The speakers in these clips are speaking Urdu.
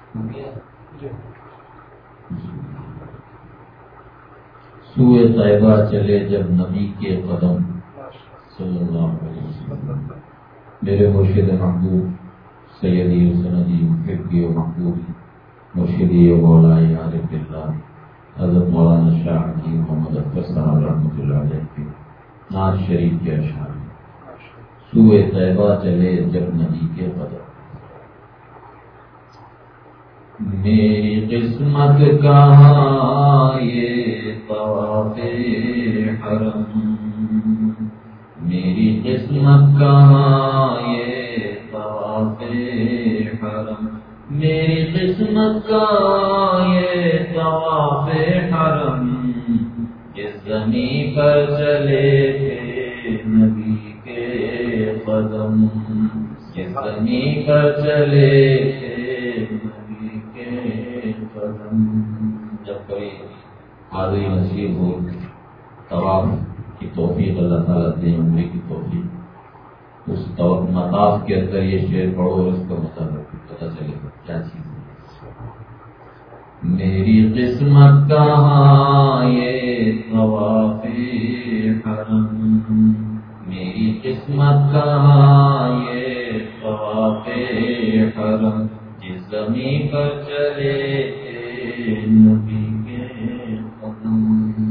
سوئے طیبہ چلے جب نبی کے قدم صلی اللہ علیہ وسلم. میرے مرشد محبوب سیدی و سندی محبی و محبوبی مرشدی و مولائی عارف اللہ حضرت مولانا شاہ حجی محمد اختر صاحب رحمۃ اللہ علیہ کے نعت شریف کے اشعار میں سوئے طیبہ چلے جب نبی کے قدم. میری قسمت کہاں یہ طواف حرم، میری قسمت کہاں یہ طواف حرم، میری قسمت کہاں یہ طواف حرم، جس زمین پر چلے تھے نبی کے قدم، جس زمین پر چلے تھے نبی کے قدم. جب کبھی حاضری نصیب ہو طواف کی توفیق اللہ تعالیٰ دے، عمرے کی توفیق، اس مطاف کے اندر یہ شعر پڑھو اور اس کا مطابق پتہ چلے گا کیا چیز ہے. میری قسمت کہاں یہ طواف حرم، میری قسمت کہاں یہ طواف حرم، جس زمین پر چلے تھے نبی کے قدم.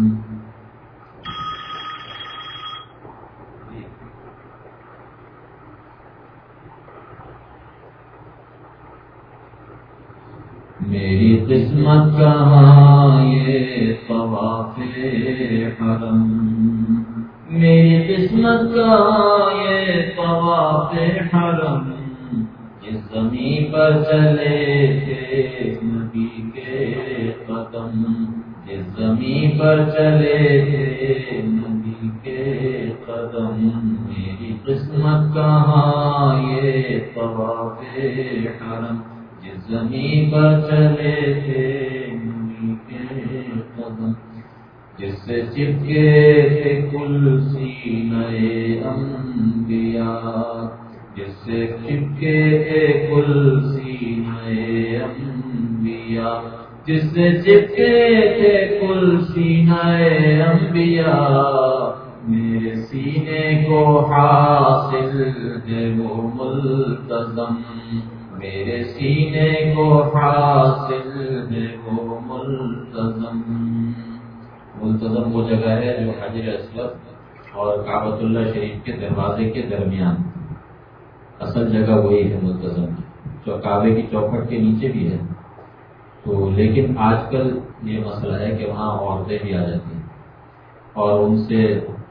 میری قسمت کہاں یہ طواف حرم، میری قسمت کہاں یہ طواف حرم، جس زمین پر چلے تھے نبی کے قدم، جس زمین پر چلے تھے نبی کے قدم. میری قسمت کہاں یہ طواف حرم، جس زمین پر چلے تھے نبی کے قدم، جس سے چپکے تھے کل سینہ انبیاء، جس سے چپکے تھے کل سینہ انبیاء، جس سے چپکے تھے کل سینہ انبیاء. میرے سینے کو حاصل ہے وہ ملتزم، میرے سینے کو حاصل ہے وہ ملتزم. ملتزم وہ جگہ ہے جو حجر اسود اور کعبۃ اللہ شریف کے دروازے کے درمیان، اصل جگہ وہی ہے ملتزم کی، جو کعبے کی چوکھٹ کے نیچے بھی ہے. تو لیکن آج کل یہ مسئلہ ہے کہ وہاں عورتیں بھی آ جاتی ہیں اور ان سے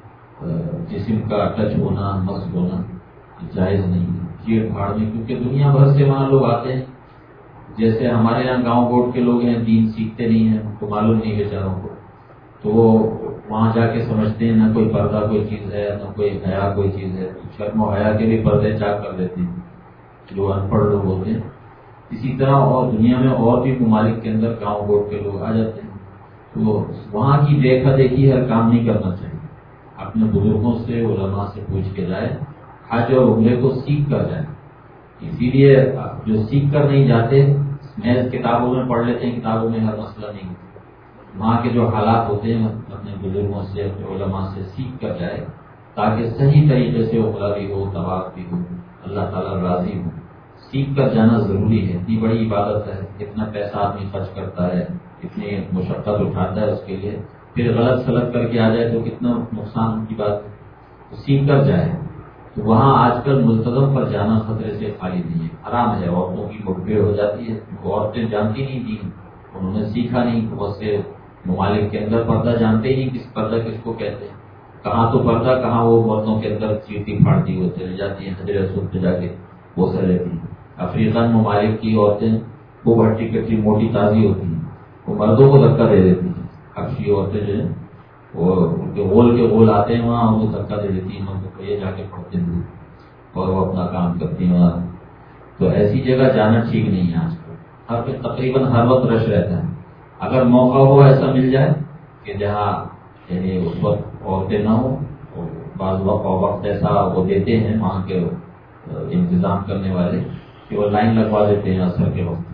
جسم کا ٹچ ہونا، مس ہونا جائز نہیں ہے چیڑ پھاڑ میں، کیونکہ دنیا بھر سے وہاں لوگ آتے ہیں. جیسے ہمارے یہاں گاؤں گوٹ کے لوگ ہیں، دین سیکھتے نہیں ہیں، ان کو معلوم نہیں بیچاروں کو، تو وہ وہاں جا کے سمجھتے ہیں نہ کوئی پردہ کوئی چیز ہے، نہ کوئی حیا کوئی چیز ہے. شرم و حیا کے بھی پردے چاک کر دیتے ہیں جو ان پڑھ لوگ ہوتے ہیں. اسی طرح اور دنیا میں اور بھی ممالک کے اندر گاؤں گوٹ کے لوگ آ جاتے ہیں، تو وہاں کی دیکھا دیکھی ہر کام نہیں کرنا چاہیے. اپنے بزرگوں سے، علماء سے پوچھ کے جائے، حج اور عمرے کو سیکھ کر جائے. اسی لیے جو سیکھ کر نہیں جاتے محض کتابوں میں پڑھ لیتے ہیں، کتابوں میں ہر مسئلہ نہیں ہوتا. وہاں کے جو حالات ہوتے ہیں اپنے بزرگوں سے، اپنے علماء سے سیکھ کر جائے تاکہ صحیح طریقے سے عمرہ بھی ہو، طواف بھی ہو، اللہ تعالیٰ راضی ہو. سیکھ کر جانا ضروری ہے. اتنی بڑی عبادت ہے، اتنا پیسہ آدمی خرچ کرتا ہے، اتنی مشقت اٹھاتا ہے اس کے لیے، پھر غلط سلط کر کے آ جائے تو کتنا نقصان کی بات ہے. تو سیکھ کر جائے. تو وہاں آج کل ملتزم پر جانا خطرے سے خالی نہیں ہے، حرام ہے. عورتوں کی مٹ بھیڑ ہو جاتی ہے، عورتیں جانتی نہیں تھیں، انہوں نے سیکھا نہیں. بہت سے ممالک کے اندر پردہ جانتے ہی نہیں، کس پردہ کس کو کہتے ہیں، کہاں تو پردہ، کہاں وہ مردوں کے اندر چیٹی پھاڑتی وہ چلی جاتی ہیں، حجر اسود پہ جا کے وہ سر رہتی ہیں. افریقن ممالک کی عورتیں خوب ہٹی کٹی موٹی تازی ہوتی ہیں، وہ مردوں کو دھکا دے دیتی ہیں. حبشی عورتیں جو ہیں وہ ان کے غول آتے ہیں وہاں، ان کو دھکا دے دیتی ہیں مردوں کو، یہ جا کے پڑھتے ہیں اور وہ اپنا کام کرتی ہیں وہاں. تو ایسی جگہ جانا ٹھیک نہیں ہے. آج کل تقریباً ہر وقت رش رہتا ہے. اگر موقع ہو ایسا مل جائے کہ جہاں یعنی اس وقت عورتیں نہ ہوں، بعض وقت ایسا وہ دیتے ہیں وہاں کے انتظام کرنے والے کہ وہ لائن لگوا دیتے ہیں عصر کے وقت.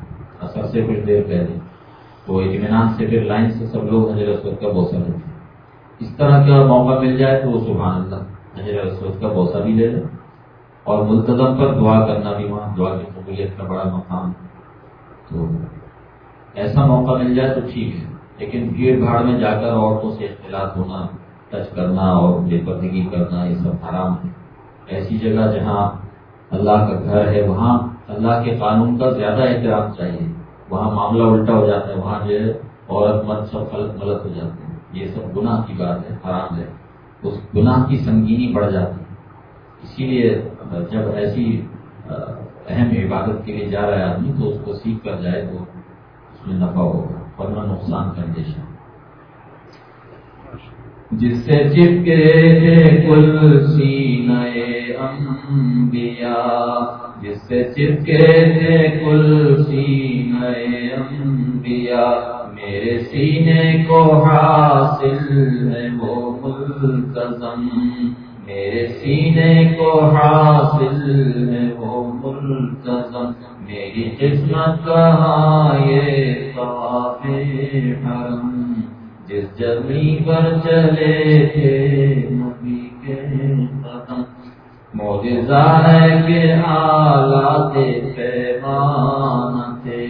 اثر سے کچھ دیر پہلے، تو اطمینان سے پھر لائن سے سب لوگ حجر اسود کا بوسہ لیتے ہیں۔ اس طرح کا موقع مل جائے تو وہ سبحان اللہ حجر اسود کا بوسہ بھی لے لے، اور ملتزم پر دعا کرنا بھی، وہاں دعا کی قبولیت کا بڑا مقام، تو ایسا موقع مل جائے تو ٹھیک ہے، لیکن بھیڑ بھاڑ میں جا کر عورتوں سے اختلاط ہونا، ٹچ کرنا اور بے پردگی کرنا، یہ سب حرام ہے۔ ایسی جگہ جہاں اللہ کا گھر ہے، وہاں اللہ کے قانون کا زیادہ احترام چاہیے، وہاں معاملہ الٹا ہو جاتا ہے، وہاں جو ہے عورت مرد سب غلط ہو جاتے ہیں، یہ سب گناہ کی بات ہے، حرام ہے، اس گناہ کی سنگینی بڑھ جاتی ہے۔ اسی لیے جب ایسی اہم عبادت کے لیے جا رہا ہے آدمی تو اس کو سیکھ کر جائے تو اس میں نفع ہوگا، ورنہ نقصان کا اندیشہ۔ جس سے چپکے تھے کل سینہ انبیاء، جس سے چپکے تھے کل سینہ انبیاء، میرے سینے کو حاصل ہے وہ ملتزم، میرے سینے کو حاصل ہے وہ ملتزم، میری قسمت کہاں یہ طواف حرم، جس زمین پر چلے تھے نبی کے قدم، معجزہ ہے کہ آلات پیمان تھے،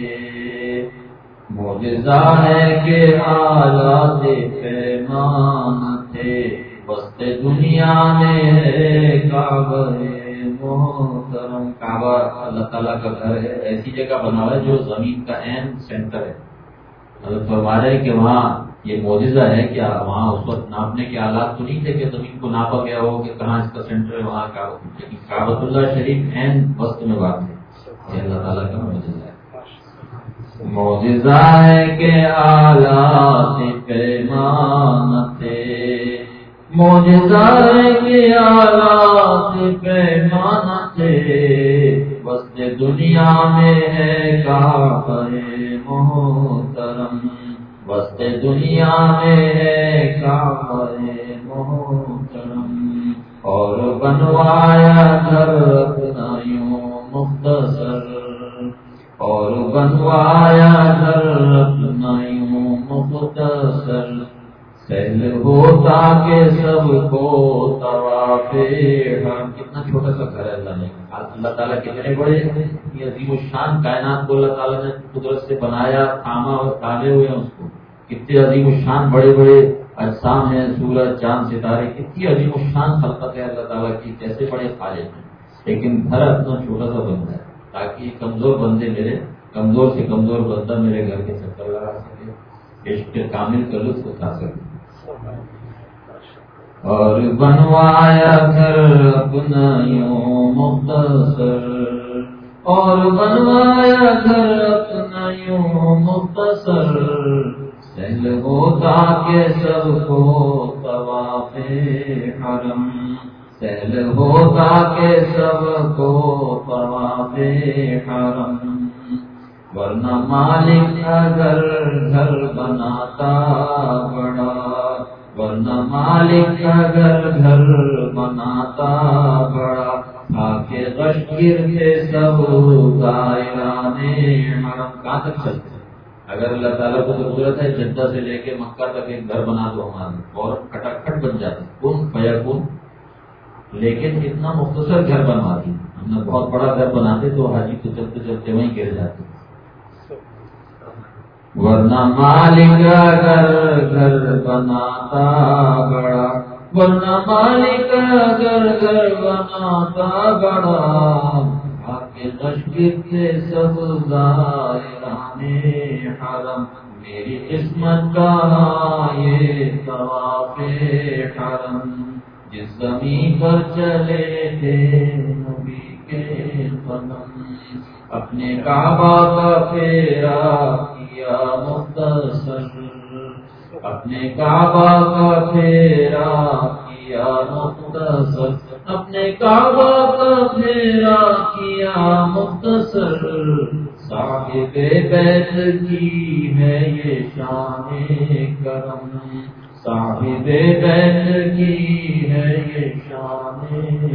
معجزہ ہے کہ آلات پیمان تھے، وسط دنیا میں ہے کعبہ محترم، کعبہ اللہ تعالیٰ کا گھر ہے، ایسی جگہ بنا ہوا ہے جو زمین کا عین سینٹر ہے۔ حضرت فرما رہے کہ وہاں یہ معجزہ ہے کہ وہاں اس وقت ناپنے کے آلات تو نہیں تھے کہ زمین کو ناپا گیا ہو کہ کہاں اس کا سینٹر ہے، وہاں کعبہ، لیکن کعبۃ اللہ شریف عین وسط میں بات ہے، یہ اللہ تعالیٰ کا معجزہ ہے۔ معجزہ ہے کہ آلات پیمان تھے، معجزہ ہے کہ آلات پیمان تھے، وسط دنیا میں ہے کعبہ محترم، وسط دنیا میں ہے کعبہ محترم، اور بنوایا گھر اپنا یوں مختصر، اور بنوایا گھر اپنا یوں مختصر، سہل ہوتا کہ سب کو طواف حرم، کتنا چھوٹا سا گھر ہے اللہ نے، اللہ تعالیٰ کتنے بڑے یہ عظیم الشان کائنات کو اللہ تعالیٰ نے قدرت سے بنایا، تھاما اور تھامے ہوئے ہیں اس کو، کتنے عظیم الشان بڑے بڑے اجسام ہیں، سورج چاند ستارے، کتنی عظیم الشان خلقت ہے اللہ تعالیٰ کی، کیسے بڑے خالق ہیں، لیکن گھر اپنا چھوٹا سا بنتا ہے تاکہ کمزور بندے میرے، کمزور سے کمزور بندہ میرے گھر کے چکر لگا سکے، عشق کامل کا لطف اٹھا سکے۔ اور بنوایا گھر اپنا یوں مختصر، اور بنوایا گھر اپنا یوں مختصر، سہل ہوتا کہ سب کو طواف حرم، سہل ہوتا کہ سب کو طواف حرم، ورنہ مالک اگر گھر بناتا بڑا، ورنہ مالک اگر گھر بناتا بڑا، آکے غش گرتے سب دائران حرم، کہاں تک چلتے؟ اگر اللہ تعالیٰ کو تو قدرت ہے جدہ سے لے کے مکہ تک ایک گھر بنا دو ہمارا، اور کھٹاکھٹ بن جاتے، کن فیکون، لیکن اتنا مختصر گھر بنوا دی ہم نے، بہت بڑا گھر بناتے تو حاجی تو چلتے چلتے وہیں گر جاتے۔ ورنہ مالک اگر گھر بناتا بڑا، ورنہ مالک اگر گھر بناتا بڑا، آکے تشکر کے سب زائران حرم، میری قسمت کا یہ طواف حرم، جس زمین پر چلے تھے نبی کے قدم، اپنے کعبہ کا پھیرا کیا مختصر، اپنے کعبہ کا پھیرا کیا مختصر، اپنے کعبہ کا پھیرا کیا مختصر، صاحب بیت کی ہے یہ شان کرم، صاحب بیت کی ہے یہ شان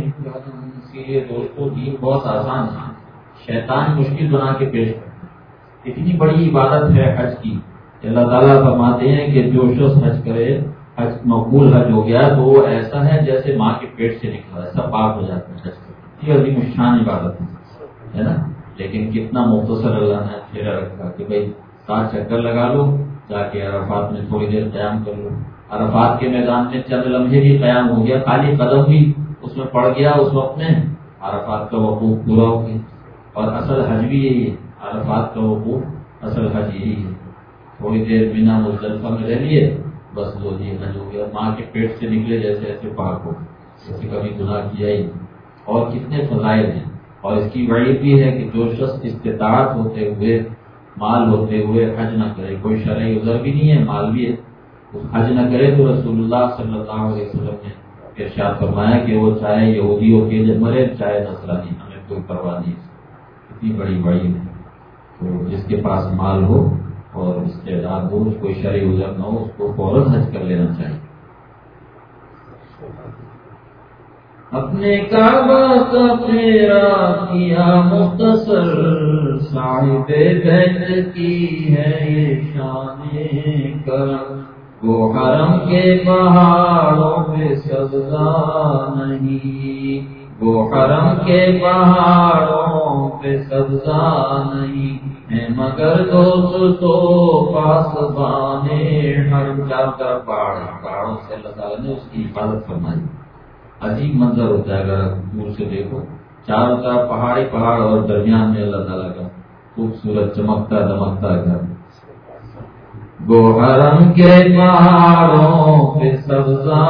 کرم۔ یہ دوستو دین بہت آسان ہے، شیطان مشکل بنا کے پیش کرتا ہے، اتنی بڑی عبادت ہے حج کی. اللہ تعالیٰ فرماتے ہیں کہ جو شخص حج کرے، حج مقبول حج ہو گیا تو وہ ایسا ہے جیسے ماں کے پیٹ سے نکلا ہے، سب پاک ہو جاتا ہے. حج یہ عظیم الشان عبادت ہے نا. لیکن کتنا مختصر اللہ نے پھیرا رکھا کہ بھائی 7 چکر لگا لو، جا کے عرفات میں تھوڑی دیر قیام کر لو. عرفات کے میدان میں چند لمحے بھی قیام ہو گیا، خالی قدم بھی اس میں پڑ گیا، اس وقت میں عرفات کا وقوف پورا ہو گیا. اور اصل حج بھی یہی ہے، عرفات کا وقوف اصل حج یہی ہے. تھوڑی دیر بنا مزدلفہ میں رہ لیے، بس وہ جی حج ہو گیا. ماں کے پیٹ سے نکلے جیسے ایسے پاک ہو، جیسے کبھی گناہ کیا ہی. اور کتنے فضائل ہیں. اور اس کی وعید بھی ہے کہ جو شخص استطاعت ہوتے ہوئے، مال ہوتے ہوئے حج نہ کرے، کوئی شرعی عذر بھی نہیں ہے، مال بھی ہے، حج نہ کرے تو رسول اللہ صلی اللہ علیہ وسلم نے ارشاد فرمایا کہ وہ چاہے یہودی ہو کے مرے، چاہے نصرانی، ہمیں کوئی پرواہ نہیں. اتنی بڑی وعید ہے. تو جس کے پاس مال ہو اور استعداد ہو، کوئی شرعی عذر نہ ہو، اس کو فوراً حج کر لینا چاہیے. اپنے کعبہ کا پھیرا کیا مختصر، صاحب بیت کی ہے یہ شان کرم. وہ حرم کے پہاڑوں پہ سبزہ نہیں، وہ حرم کے پہاڑوں پہ سبزہ نہیں ہے، مگر دوست تو پاسبان حرم. چاروں طرف پہاڑوں سے اللہ تعالیٰ نے اس کی حفاظت فرمائی. عجیب منظر ہوتا ہے اگر دور سے دیکھو، چاروں طرف پہاڑی پہاڑ اور درمیان میں اللہ تعالیٰ کا خوبصورت چمکتا دمکتا گھر. وہ حرم کے پہاڑوں پہ سبزہ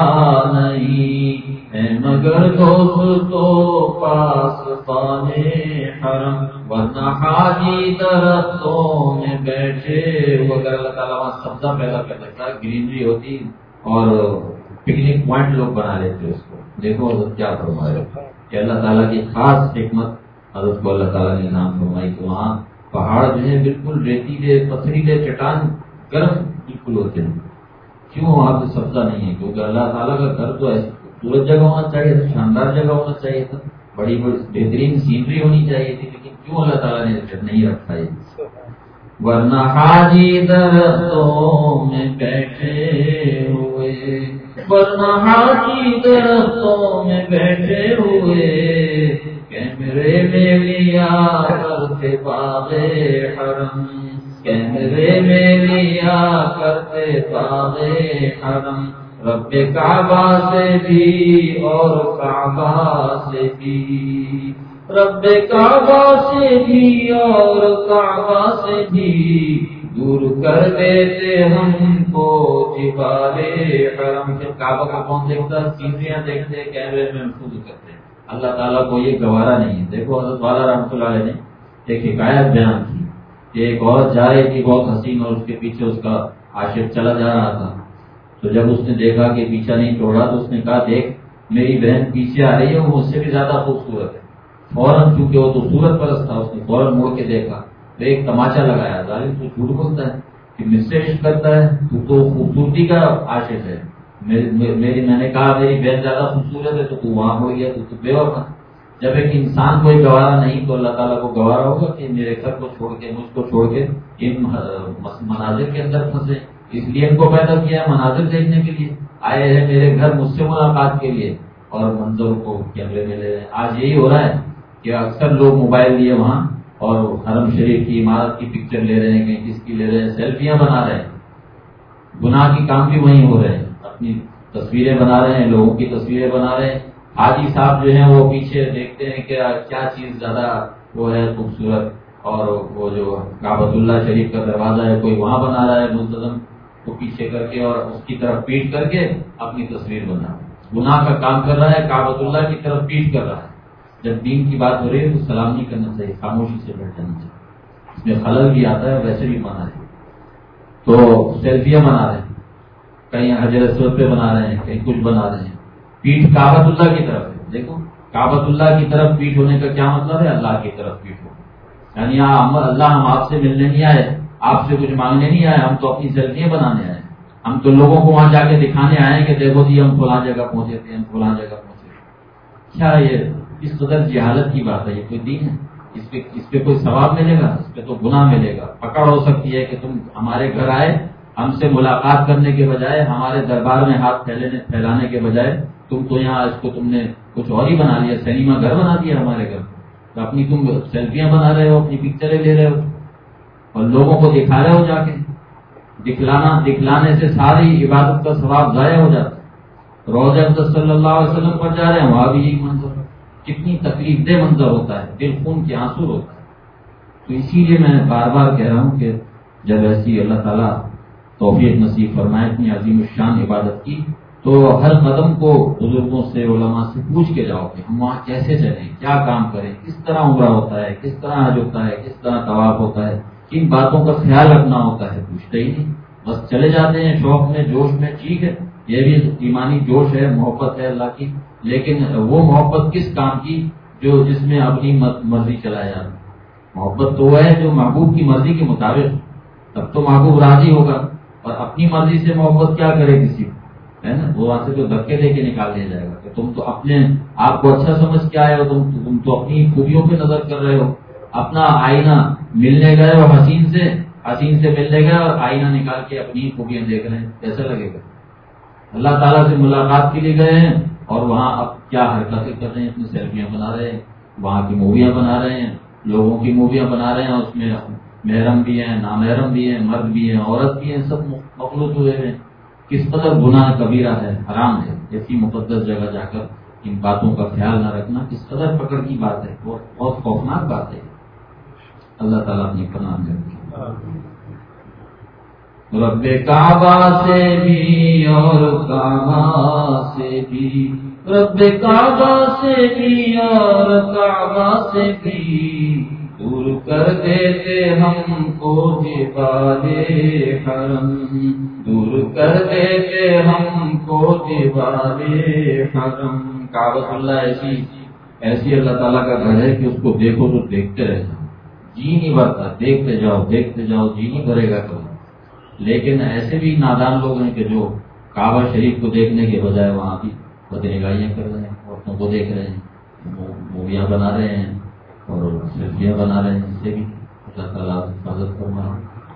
نہیں ہے، مگر دوست تو پاس پانے حرم. ورنہ حاجی درختوں میں بیٹھے، اگر اللہ تعالیٰ وہاں سبزہ پیدا کر سکتا ہے، گرینری ہوتی اور پکنک پوائنٹ لوگ بنا لیتے اس کو. دیکھو حضرت کیا فرمایا کہ اللہ تعالیٰ کی خاص حکمت حضرت کو اللہ تعالیٰ نے انعام فرمائی کہ وہاں پہاڑ جو ہے بالکل ریتیلے پتھریلے چٹان گرم بالکل ہوتے ہیں. کیوں وہاں پہ سبزہ نہیں ہے؟ کیونکہ اللہ تعالیٰ کا گھر تو ایسی خوبصورت جگہ ہونا چاہیے تھا، شاندار جگہ ہونا چاہیے تھا، بڑی بڑی بہترین سینری ہونی چاہیے تھی، لیکن کیوں اللہ تعالیٰ نے نہیں رکھا ہے؟ ورنہ حاجی درختوں میں بیٹھے ہوئے، ورنہ حاجی درختوں میں بیٹھے ہوئے، کیمرے میں لیا کرتے باغ حرم، کیمرے میں لیا کرتے باغ حرم. رب کعبہ سے بھی اور کعبہ سے بھی، رب کعبہ سے بھی اور کعبہ سے بھی، دور کر دیتے ہم کو جبال حرم. پھر کعبہ کا کون دیکھتا؟ سینریاں دیکھتے، کیمرے میں محفوظ کرتے. اللہ تعالیٰ کو یہ گوارا نہیں ہے. دیکھو حضرت والا رحمۃ اللہ علیہ نے ایک حکایت بیان کی کہ ایک عورت جا رہی تھی بہت حسین، اور اس کے پیچھے اس کا عاشق چلا جا رہا تھا. تو جب اس نے دیکھا کہ پیچھا نہیں چھوڑا تو اس نے کہا دیکھ میری بہن پیچھے آ رہی ہے، وہ مجھ سے بھی زیادہ خوبصورت ہے. فوراً چونکہ وہ تو صورت پرست تھا، اس نے فوراً مڑ کے دیکھا تو ایک تماچا لگایا، ظالم تو جھوٹ بولتا ہے کہ مجھ سے عشق کرتا ہے، تو خوبصورتی کا عاشق ہے. میں نے کہا میری بہن زیادہ خوبصورت ہے تو وہاں مڑ گیا، تو بے وفا. جب ایک انسان کوئی گوارا نہیں تو اللہ تعالیٰ کو گوارا ہوگا کہ میرے گھر کو چھوڑ کے، مجھ کو چھوڑ کے ان مناظر کے اندر پھنسے. اس لیے ان کو پیدا کیا ہے، مناظر دیکھنے کے لیے آئے ہیں میرے گھر مجھ سے ملاقات کے لیے، اور منظر کو کیمرے میں لے رہے ہیں. آج یہی ہو رہا ہے کہ اکثر لوگ موبائل لیے وہاں اور حرم شریف کی عمارت کی پکچر لے رہے ہیں، کہیں کس کی لے رہے ہیں، سیلفیاں بنا رہے ہیں. گناہ کی کام بھی وہیں ہو رہے ہیں، اپنی تصویریں بنا رہے ہیں، لوگوں کی تصویریں بنا رہے ہیں. حاجی صاحب جو ہیں وہ پیچھے دیکھتے ہیں کہ کیا چیز زیادہ وہ ہے خوبصورت، اور وہ جو کعبۃ اللہ شریف کا دروازہ ہے کوئی وہاں بنا رہا ہے منتظم کو پیچھے کر کے، اور اس کی طرف پیٹ کر کے اپنی تصویر بنا رہا ہے. گناہ کا کام کر رہا ہے، کعبۃ اللہ کی طرف پیٹ کر رہا ہے. جب دین کی بات ہو رہی ہے تو سلام نہیں کرنا چاہیے، خاموشی سے بیٹھ جانا چاہیے. اس میں خلل بھی آتا ہے، ویسے بھی منع ہے. تو سیلفیاں بنا رہے ہیں، کہیں حجر اسود پہ بنا رہے ہیں، کہیں کچھ بنا رہے ہیں. پیٹھ کعبۃ اللہ کی طرف ہے. دیکھو کعبۃ اللہ کی طرف پیٹھ ہونے کا کیا مطلب ہے؟ اللہ کی طرف پیٹھ ہو، یعنی اللہ ہم آپ سے ملنے نہیں آئے، آپ سے کچھ مانگنے نہیں آئے، ہم تو اپنی سیلفیاں بنانے آئے. ہم تو لوگوں کو وہاں جا کے دکھانے آئے کہ دیکھو جی ہم فلاں جگہ پہنچے تھے، ہم فلاں جگہ پہنچے. کیا یہ اس قدر جہالت کی بات ہے؟ یہ کوئی دین ہے؟ اس پہ کوئی ثواب ملے گا؟ اس پہ تو گناہ ملے گا. پکڑ ہو سکتی ہے کہ تم ہمارے گھر آئے، ہم سے ملاقات کرنے کے بجائے، ہمارے دربار میں ہاتھ پھیلانے کے بجائے تم تو یہاں اس کو تم نے کچھ اور ہی بنا لیا، سنیما گھر بنا دیا ہمارے گھر. تو اپنی تم سیلفیاں بنا رہے ہو، اپنی پکچریں لے رہے ہو اور لوگوں کو دکھا رہے ہو. جا کے دکھلانے سے ساری عبادت کا ثواب ضائع ہو جاتا ہے. روضہ اقدس صلی اللہ علیہ وسلم پر جا رہے ہیں، وہاں بھی یہی منظر، کتنی تکلیف دہ منظر ہوتا ہے، دل خون کے آنسو ہوتا ہے. تو اسی لیے میں بار بار کہہ رہا ہوں کہ جب ایسی اللہ تعالیٰ توفیق نصیب فرمائے اتنی عظیم الشان عبادت کی، تو ہر قدم کو بزرگوں سے، علماء سے پوچھ کے جاؤ کہ ہم وہاں کیسے چلیں، کیا کام کریں، کس طرح عمرہ ہوتا ہے، کس طرح حج ہوتا ہے، کس طرح طواف ہوتا ہے. ان باتوں کا خیال رکھنا ہوتا ہے. پوچھتے ہی نہیں، بس چلے جاتے ہیں شوق میں، جوش میں. ٹھیک ہے، یہ بھی ایمانی جوش ہے، محبت ہے اللہ کی، لیکن وہ محبت کس کام کی جو جس میں اپنی مرضی چلایا جاتا ہے. محبت تو وہ ہے جو محبوب کی مرضی کے مطابق، تب تو محبوب راضی ہوگا. اور اپنی مرضی سے محبت کیا کرے کسی کو، ہے نا؟ وہ وہاں سے تو دھکے دے کے نکال دیا جائے گا کہ تم تو اپنے آپ کو اچھا سمجھ کے آئے ہو، تم تو اپنی خوبیوں پہ نظر کر رہے ہو. اپنا آئینہ ملنے گئے اور حسین سے ملنے گئے اور آئینہ نکال کے اپنی خوبیاں دیکھ رہے ہیں، کیسا لگے گا؟ اللہ تعالیٰ سے ملاقات کے لیے گئے ہیں اور وہاں اب کیا حرکتیں کر رہے ہیں، اپنی سیلفیاں بنا رہے ہیں، وہاں کی موویاں بنا رہے ہیں، لوگوں کی موویاں بنا رہے ہیں. اس میں محرم بھی ہیں، نامحرم بھی ہیں، مرد بھی ہیں، عورت بھی ہیں، سب مخلوط ہوئے ہیں. کس قدر گناہ کبیرہ ہے، حرام ہے. ایسی مقدس جگہ جا کر ان باتوں کا خیال نہ رکھنا کس قدر پکڑ کی بات ہے، بہت خوفناک بات ہے. اللہ تعالیٰ اپنی پناہ میں رکھے. رب کعبہ سے بھی اور کعبہ سے بھی، رب کعبہ سے بھی اور کعبہ سے بھی، دور کر دیتے ہم کو دیوارے حرم، دور کر دیتے ہم کو دیوارے حرم. کعبۃ اللہ ایسی اللہ تعالیٰ کا گھر ہے کہ اس کو دیکھو تو دیکھتے رہ جاؤ، جی نہیں بھرتا. دیکھتے جاؤ جی نہیں بھرے گا کبھی. لیکن ایسے بھی نادان لوگ ہیں کہ جو کعبہ شریف کو دیکھنے کے بجائے وہاں بھی بدنگاہیاں کر رہے ہیں، عورتوں کو دیکھ رہے ہیں، موویاں بنا رہے ہیں اور سیلفیاں بنا رہے ہیں. اس سے بھی اللہ تعالیٰ حفاظت فرمائے.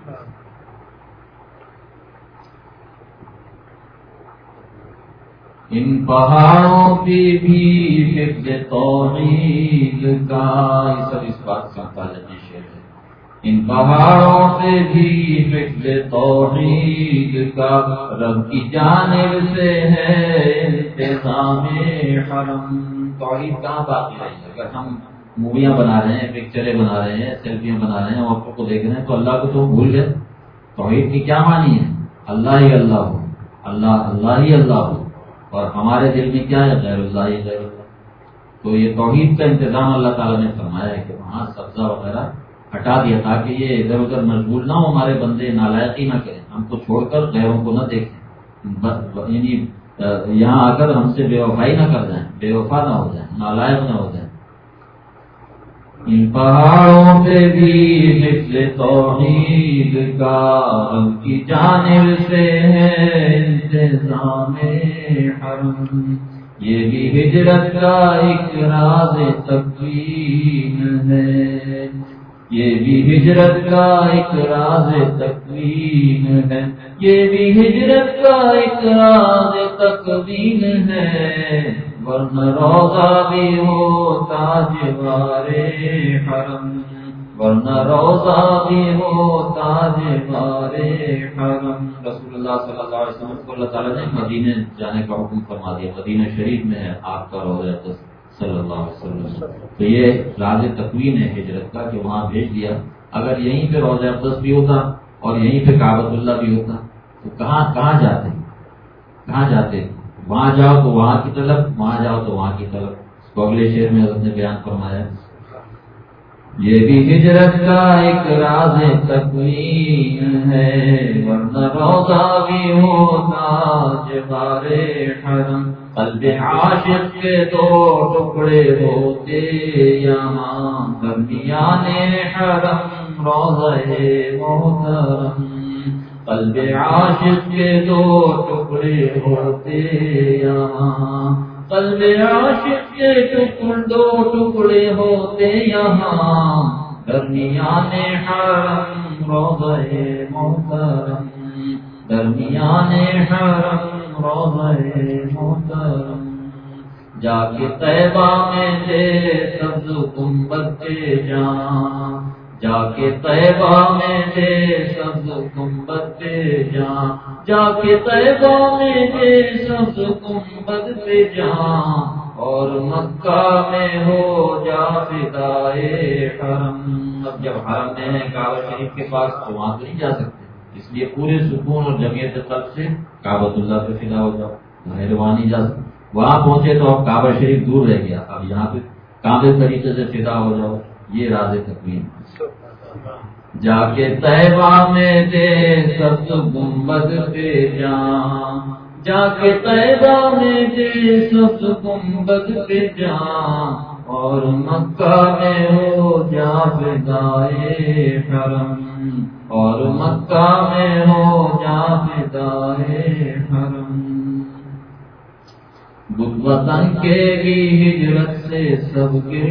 ان پہاڑوں پہ بھی حفظ توحید کا، یہ سب اس بات کا تعلق شعر ہے. ان پہاڑوں سے بھی حفظ توحید کا، رب کی جانب سے ہے انتظام حرم. توحید کہاں باقی رہی ہے؟ اگر ہم موویاں بنا رہے ہیں، پکچریں بنا رہے ہیں، سیلفیاں بنا رہے ہیں، عورتوں کو دیکھ رہے ہیں، تو اللہ کو تو بھول گئے. توحید کی کیا معنی ہے؟ اللہ ہی اللہ ہو، اللہ ہی اللہ ہو، اور ہمارے دل میں کیا ہے؟ غیر اللہ ہی غیر اللہ. تو یہ توحید کا انتظام اللہ تعالیٰ نے فرمایا ہے کہ وہاں سبزہ وغیرہ ہٹا دیا تاکہ یہ ادھر ادھر مشغول نہ ہو، ہمارے بندے نالائقی نہ کریں، ہم کو چھوڑ کر غیروں کو نہ دیکھیں، یعنی یہاں آ کر ہم سے بے وفائی نہ کر جائیں، بے وفا نہ ہو جائیں، نالائق نہ ہو جائیں. ان پہاڑوں پہ بھی حفظ توحید کا، ان کی جانب سے ہے انتظام حرم. یہ بھی ہجرت کا ایک راز تکوین ہے، یہ بھی ہجرت کا ایک راز تکوین ہے، یہ بھی ہجرت کا ایک راز تکوین ہے. ورنہ روضہ بھی ہو تاجوارے حرم، ورنہ روضہ بھی ہو تاجوارے حرم. رسول اللہ صلی اللہ علیہ وسلم کو اللہ تعالیٰ نے مدینے جانے کا حکم فرما دیا. مدینہ شریف میں ہے آپ کا روضہ اقدس صلی اللہ علیہ وسلم. تو یہ راز تکوین ہے ہجرت کا کہ وہاں بھیج دیا. اگر یہیں پہ روضہ اقدس بھی ہوتا اور یہیں پہ کعبۃ اللہ بھی ہوتا تو کہاں جاتے؟ وہاں جاؤ تو وہاں کی طلب، وہاں جاؤ تو وہاں کی طلب. اس کو اگلے شعر میں حضرت نے بیان فرمایا، یہ بھی ہجرت کا ایک راز تکوین ہے، ورنہ روضہ بھی ہوتا جوارے حرم. قلب عاشق کے دو ٹکڑے ہوتے یہاں، درمیان حرم روضہ محترم. قلب عاشق کے دو ٹکڑے ہوتے یہاں، قلب عاشق کے دو ٹکڑے ہوتے یہاں، درمیان حرم روضہ محترم، درمیان حرم روضہ محترم، جا کے طیبہ میں دے سبز گنبد پہ جان، جا کے طیبہ میں دے سبز گنبد پہ جان، جا کے طیبہ میں دے سبز گنبد پہ جان، اور مکہ میں ہو جا فدائے حرم۔ اب جب حرم میں ہے کعبہ شریف کے پاس تو وہاں تو نہیں جا سکتے، اس لیے پورے سکون اور جمعیت قلب سے کعبۃ اللہ پہ فدا ہو جاؤ، ظاہر وہاں نہیں جا سکتے۔ وہاں پہنچے تو اب کعبہ شریف دور رہ گیا، اب یہاں پہ کامل طریقے سے فدا ہو جاؤ، یہ راز تکوین۔ جا کے طیبہ میں دے سبز گنبد پہ جان، جا کے طیبہ میں دے سبز گنبد پہ جان، اور مکہ میں ہو جا فدائے حرم، اور مکہ میں ہو جا فدائے حرم۔ بت وطن کے بھی ہجرت سے سب گر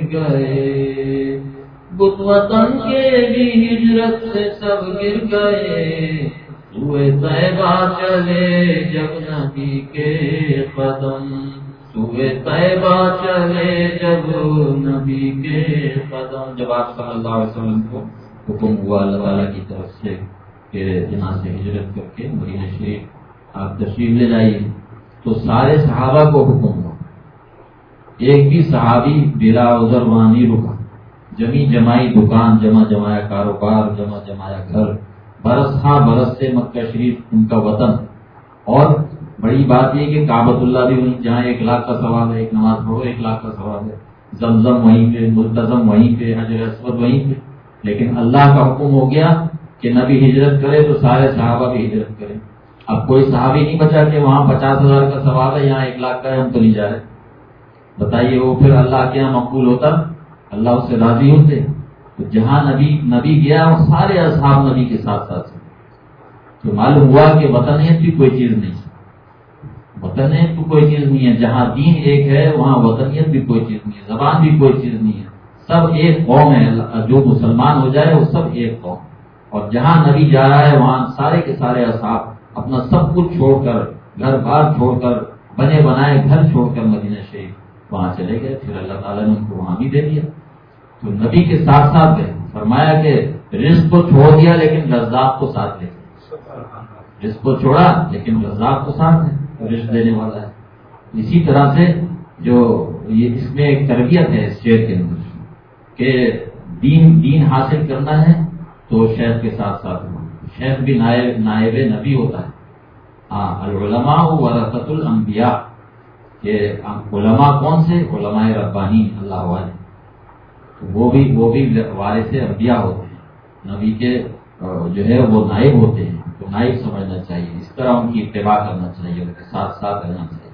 گئے، بت وطن کے بھی ہجرت سے سب گر گئے، سوئے طیبہ چلے جب نبی کے قدم، سوئے طیبہ چلے جب نبی کے قدم۔ جب آپ صلی اللہ علیہ وسلم کو حکم ہوا اللہ تعالیٰ کی طرف سے کہ یہاں سے ہجرت کر کے مدینہ شریف آپ تشریف لے جائیے، تو سارے صحابہ کو حکم ہوا، ایک بھی صحابی بلا عذر وہاں نہیں رکا، جمی جمائی دکان، جمع جمایا کاروبار، جمع جمایا گھر، برس ہاں برس سے مکہ شریف ان کا وطن۔ اور بڑی بات یہ کہ کعبۃ اللہ بھی جہاں 1 لاکھ کا ثواب ہے، ایک نماز پڑھو 1 لاکھ کا ثواب ہے، زمزم وہیں پہ، ملتزم وہیں پہ، حجر اسود وہیں پہ، لیکن اللہ کا حکم ہو گیا کہ نبی ہجرت کرے تو سارے صحابہ بھی ہجرت کریں۔ اب کوئی صحابی نہیں بچا کہ وہاں 50,000 کا ثواب ہے، یہاں 1 لاکھ کا ہے، ہم تو نہیں جا رہے۔ بتائیے وہ پھر اللہ کے یہاں مقبول ہوتا، اللہ اس سے راضی ہوتے؟ تو جہاں نبی گیا وہ سارے اصحاب نبی کے ساتھ ساتھ تھے، تو معلوم ہوا کہ وطنیت بھی کوئی چیز نہیں ہے، وطنیت تو کوئی چیز نہیں ہے، جہاں دین ایک ہے وہاں وطنیت بھی کوئی چیز نہیں ہے، زبان بھی کوئی چیز نہیں ہے، سب ایک قوم ہے، جو مسلمان ہو جائے وہ سب ایک قوم۔ اور جہاں نبی جا رہا ہے وہاں سارے کے سارے اصحاب اپنا سب کچھ چھوڑ کر، گھر بار چھوڑ کر، بنے بنائے گھر چھوڑ کر مدینہ شریف وہاں چلے گئے، پھر اللہ تعالیٰ نے ان کو وہاں بھی دے دیا۔ تو نبی کے ساتھ ساتھ گئے، فرمایا کہ رزق کو چھوڑ دیا لیکن رزاق کو ساتھ لے گئے، رزق کو چھوڑا لیکن رزاق کو ساتھ ہے، رزق دینے والا ہے۔ اسی طرح سے جو یہ اس میں ایک تربیت ہے اس شعر کے اندر کہ دین حاصل کرنا ہے تو شیخ کے ساتھ ساتھ ہو، شیخ بھی نائب نبی ہوتا ہے۔ ہاں، العلماء ورثۃ الانبیاء، کہ علماء کون سے؟ علماء ربانی اللہ والے، وہ بھی وارث انبیاء ہوتے ہیں، نبی کے جو ہے وہ نائب ہوتے ہیں، تو نائب سمجھنا چاہیے، اس طرح ان کی اتباع کرنا چاہیے، ان کے ساتھ ساتھ رہنا چاہیے۔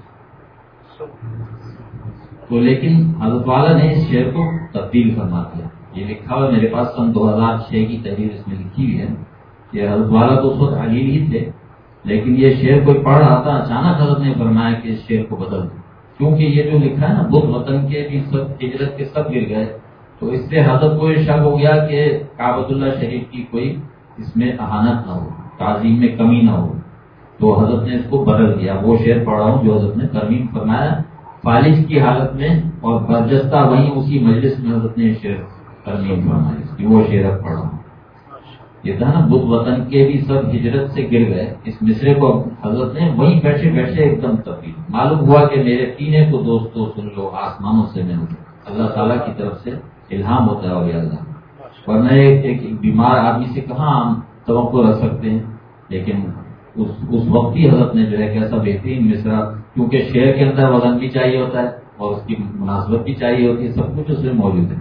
تو لیکن حضرت والا نے اس شعر کو تبدیل فرما دیا، یہ لکھا ہوا میرے پاس سن 2006 کی تحریر اس میں لکھی ہوئی ہے کہ حضرت والا تو اس وقت علی ہی تھے، لیکن یہ شعر کوئی پڑھ رہا تھا، اچانک حضرت نے فرمایا کہ اس شعر کو بدل دو، کیونکہ یہ جو لکھا ہے نا بت وطن کے بھی سب ہجرت کے سب گر گئے، تو اس سے حضرت کو یہ شک ہو گیا کہ کعبۃ اللہ شریف کی کوئی اس میں اہانت نہ ہو، تعظیم میں کمی نہ ہو، تو حضرت نے اس کو بدل دیا۔ وہ شعر پڑھ رہا ہوں جو حضرت نے ترمیم فرمایا فالج کی حالت میں، اور برجستہ وہیں اسی مجلس میں حضرت نے شعر ترمیم فرمائی، اس کی وہ شعر پڑھ رہا ہوں۔ یہ تھا نا بت وطن کے بھی سب ہجرت سے گر گئے، اس مصرے کو حضرت نے وہیں بیٹھے بیٹھے ایک دم تبدیل، معلوم ہوا کہ میرے پینے کو دوستو سن لو، آسمانوں سے میں اللہ تعالیٰ کی طرف سے الہام ہوتا ہے، اور اللہ ورنہ ایک بیمار آدمی سے کہاں ہم توقع رکھ سکتے ہیں، لیکن اس وقت ہی حضرت نے جو ہے کیسا بہترین مصرع، کیونکہ شعر کے اندر وزن بھی چاہیے ہوتا ہے اور اس کی مناسبت بھی چاہیے ہوتی ہے، سب کچھ اس میں موجود ہے۔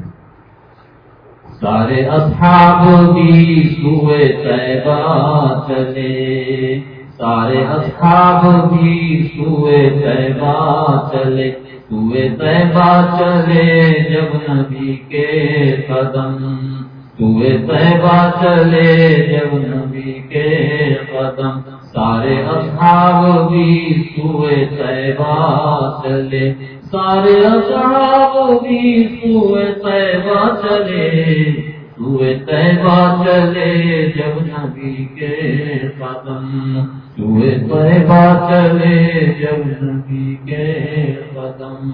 سارے اصحاب بھی سوئے طیبہ چلے، سارے اصحاب بھی سوئے طیبہ چلے، سوئے طیبہ چلے جب نبی کے قدم، سوئے طیبہ چلے جب نبی کے قدم، سارے اصحاب بھی سوئے طیبہ چلے، سارے اصحاب بھی سوئے طیبہ چلے، سوئے طیبہ چلے جب نبی کے قدم، سوئے طیبہ چلے جب نبی کے قدم۔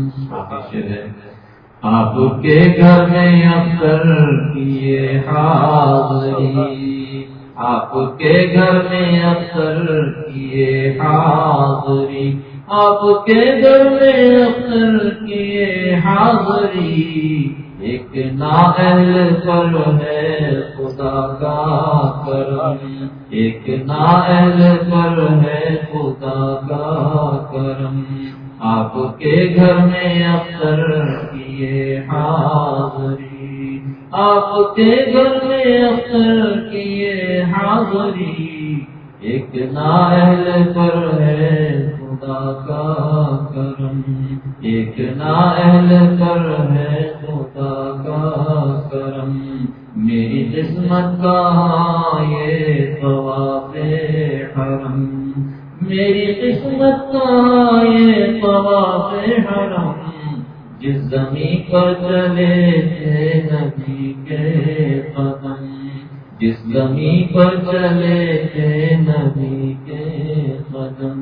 آپ کے گھر میں اکثر کیے حاضری، آپ کے گھر میں اکثر کیے حاضری، آپ کے گھر میں اکثر کیے حاضری، ایک نااہل پر ہے خدا کا کرم، ایک نااہل پر ہے خدا کا کرم، آپ کے گھر میں اکثر کیے حاضری، آپ کے گھر میں اکثر کیے حاضری، ایک نااہل پر ہے خدا کا کرم، ایک نااہل پر ہے خدا کا کرم، میری قسمت کہاں یہ طواف حرم، میری قسمت کہاں یہ طواف حرم، جس زمین پر چلے تھے نبی کے قدم، جس زمین پر چلے تھے نبی کے قدم۔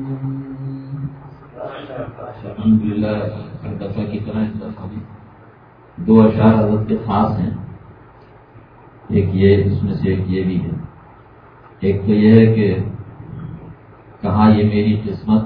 الحمدللہ ہر دفعہ کی طرح اس دفعہ بھی دو اشعار حضرت کے خاص ہیں، ایک یہ، اس میں سے ایک یہ بھی ہے، ایک تو یہ ہے کہ کہاں یہ میری قسمت،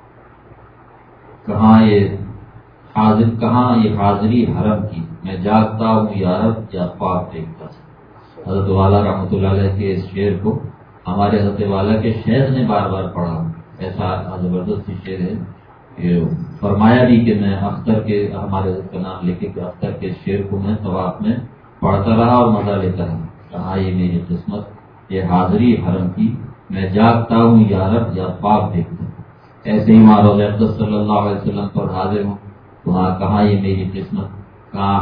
کہاں یہ حاضر، کہاں یہ حاضری حرم کی، میں جاگتا ہوں یا رب یا خواب دیکھتا تھا۔ حضرت والا رحمۃ اللہ علیہ کے اس شعر کو ہمارے حضرت والا کے شیخ نے بار بار پڑھا، ایسا زبردست شعر ہے کہ فرمایا بھی کہ میں اختر کے، ہمارے حضرت کا نام لے کے کہ اختر کے شعر کو میں طواف میں پڑھتا رہا اور مزہ لیتا رہا، کہاں یہ میری قسمت یہ حاضری حرم کی، میں جاگتا ہوں یا رب یا خواب دیکھتا ہوں۔ ایسے ہی وہاں روضہ اقدس صلی اللہ علیہ وسلم پر حاضر ہوں، وہاں کہاں یہ میری قسمت، کہاں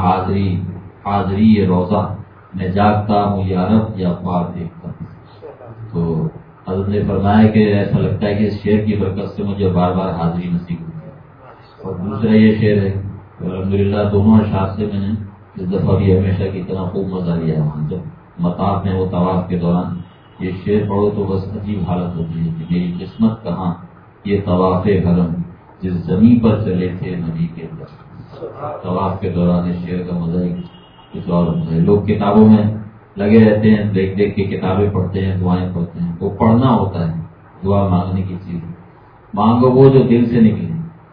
حاضری یہ روضہ، میں جاگتا ہوں یا رب یا خواب دیکھتا ہوں۔ تو حضرت نے فرمایا کہ ایسا لگتا ہے کہ اس شعر کی برکت سے مجھے بار بار حاضری نصیب ہوتی ہے۔ اور دوسرا یہ شعر ہے، الحمدللہ دونوں اشعار سے میں نے اس دفعہ بھی ہمیشہ کی طرح خوب مزہ لیا ہے۔ جب مطاف میں وہ طواف کے دوران یہ شعر پڑھو تو بس عجیب حالت ہوتی ہے کہ میری قسمت کہاں یہ طواف حرم، جس زمین پر چلے تھے نبی کے طواف کے دوران اس شعر کا مزہ ہی کچھ اور ہوتا ہے۔ لوگ کتابوں میں لگے رہتے ہیں، دیکھ دیکھ کے کتابیں پڑھتے ہیں، دعائیں پڑھتے ہیں، وہ پڑھنا ہوتا ہے، دعا مانگنے کی چیز مانگو وہ جو دل سے نکلے۔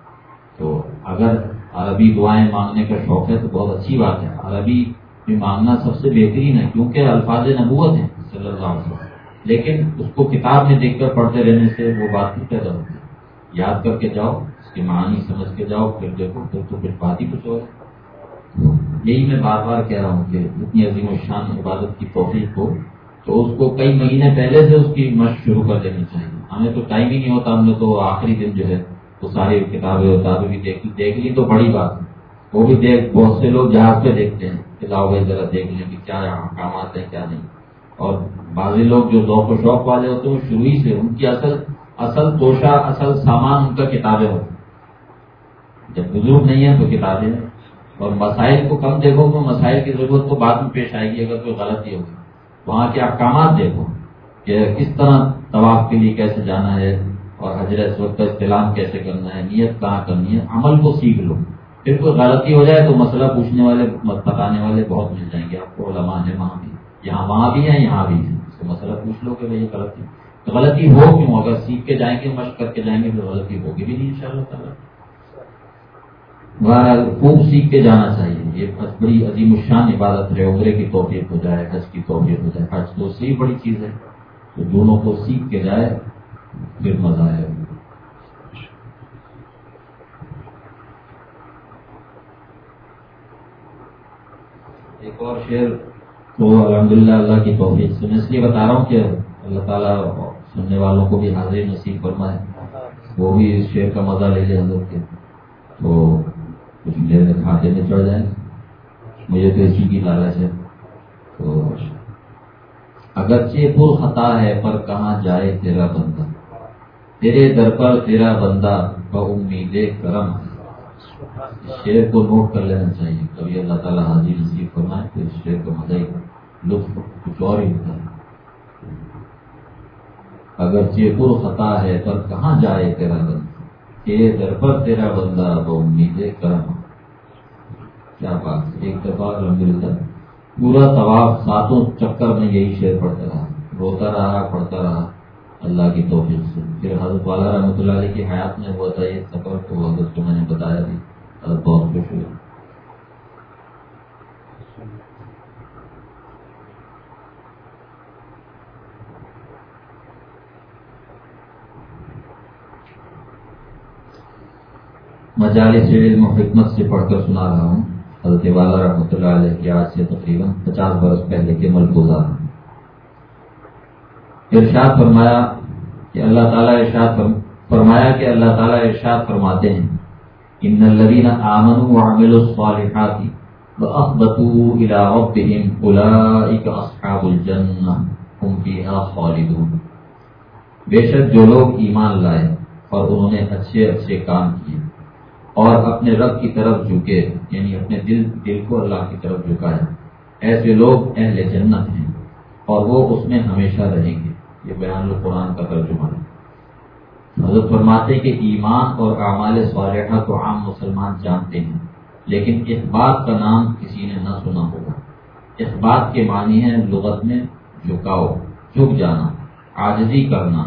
تو اگر عربی دعائیں مانگنے کا شوق ہے تو بہت اچھی بات ہے، عربی میں مانگنا سب سے بہترین ہے کیونکہ الفاظ نبوت ہیں صلی اللہ علیہ وسلم، لیکن اس کو کتاب میں دیکھ کر پڑھتے رہنے سے وہ بات نہیں پیدا ہوتی، یاد کر کے جاؤ، اس کے معنی سمجھ کے جاؤ، پھر دیکھو پھر تو کچھ بات ہی کچھ اور ہے۔ یہی میں بار بار کہہ رہا ہوں کہ اتنی عظیم الشان عبادت کی توفیق ہو تو اس کو کئی مہینے پہلے سے اس کی مشق شروع کر دینی چاہیے۔ ہمیں تو ٹائم ہی نہیں ہوتا، ہم نے تو آخری دن جو ہے وہ ساری کتابیں بھی دیکھ لی تو بڑی بات ہے، وہ بھی بہت سے لوگ جہاز پہ دیکھتے ہیں کہ لاؤ بھائی ذرا دیکھ لیں کہ کیا احکامات ہیں کیا نہیں، اور بعض لوگ جو ذوق و شوق والے ہوتے ہیں وہ شروع ہی سے ان کی اصل توشہ، اصل سامان ان کا کتابیں ہوتی ہیں۔ جب بزرگ نہیں ہے تو کتابیں ہیں، اور مسائل کو کم دیکھو تو مسائل کی ضرورت تو بعد میں پیش آئے گی اگر کوئی غلطی ہوگی۔ وہاں کے احکامات دیکھو کہ کس طرح طواف کے لیے کیسے جانا ہے اور حجر اسود کا استلام کیسے کرنا ہے، نیت کہاں کرنی ہے، عمل کو سیکھ لو، پھر کوئی غلطی ہو جائے تو مسئلہ پوچھنے والے بتانے والے بہت مل جائیں گے آپ کو، علماء ہیں وہاں بھی، وہاں بھی ہیں یہاں بھی ہیں، اس کو مسئلہ پوچھ لو کہ بھائی غلطی ہو کیوں، اگر سیکھ کے جائیں گے مشق کر کے جائیں گے تو غلطی ہوگی بھی نہیں انشاءاللہ تعالیٰ۔ خوب سیکھ کے جانا چاہیے، یہ بڑی عظیم الشان عبادت ہے، عمرے کی توفیق ہو جائے، حج کی توفیق ہو جائے، حج تو اس سے ہی بڑی چیز ہے، تو دونوں کو سیکھ کے جائے پھر مزہ آئے۔ ایک اور شعر تو الحمدللہ اللہ کی توفیق سے میں اس لیے بتا رہا ہوں کہ اللہ تعالیٰ سننے والوں کو بھی حاضری نصیب فرمائے، وہ بھی اس شعر کا مزہ لے لے حضرت کے، تو کچھ میرے کھاتے میں چڑھ جائیں، مجھے تو اسی کی لالچ ہے۔ تو اگر اگرچہ پر خطا ہے پر کہاں جائے تیرا بندہ، تیرے در پر تیرا بندہ بامید کرم۔ شعر کو نوٹ کر لینا چاہیے، کبھی اللہ تعالیٰ حاضر نصیب فرمائے تو اس شعر کا مزہ ہی لطف کچھ اور ہی ہوتا ہے۔ اگرچہ پر خطا ہے پر کہاں جائے تیرا بندہ، تیرے در پر تیرا بندہ بامید کرم۔ کیا بات! ایک دفعہ الحمدللہ پورا طواف 7 چکر میں یہی شعر پڑھتا رہا، روتا رہا، پڑھتا رہا اللہ کی توفیق سے۔ پھر حضرت والا رحمۃ اللہ علیہ کی حیات میں ہوا تھا یہ سفر، تو حضرت کو میں نے بتایا بھی، حضرت بہت خوش ہوئے۔ مجالس علم و حکمت سے پڑھ کر سنا رہا ہوں حضرت والا رحمۃ اللہ علیہ کی آج سے تقریباً 50 برس پہلے کے ملفوظات۔ ارشاد فرمایا کہ اللہ تعالیٰ ارشاد فرماتے ہیں ان الذین آمنوا وعملوا الصالحات واخبتوا الی ربهم اولئک اصحاب الجنہ هم فیہا خالدون۔ بے شک جو لوگ ایمان لائے اور انہوں نے اچھے اچھے کام کیے اور اپنے رب کی طرف جھکے، یعنی اپنے دل کو اللہ کی طرف جھکایا، ایسے لوگ اہل جنت ہیں اور وہ اس میں ہمیشہ رہیں گے۔ یہ بیان القرآن کا ترجمہ ہے۔ حضرت فرماتے کہ ایمان اور اعمال صالحہ کو عام مسلمان جانتے ہیں، لیکن اخبات کا نام کسی نے نہ سنا ہوگا۔ اخبات کے معنی ہے لغت میں جھکاؤ، جھک جانا، عاجزی کرنا۔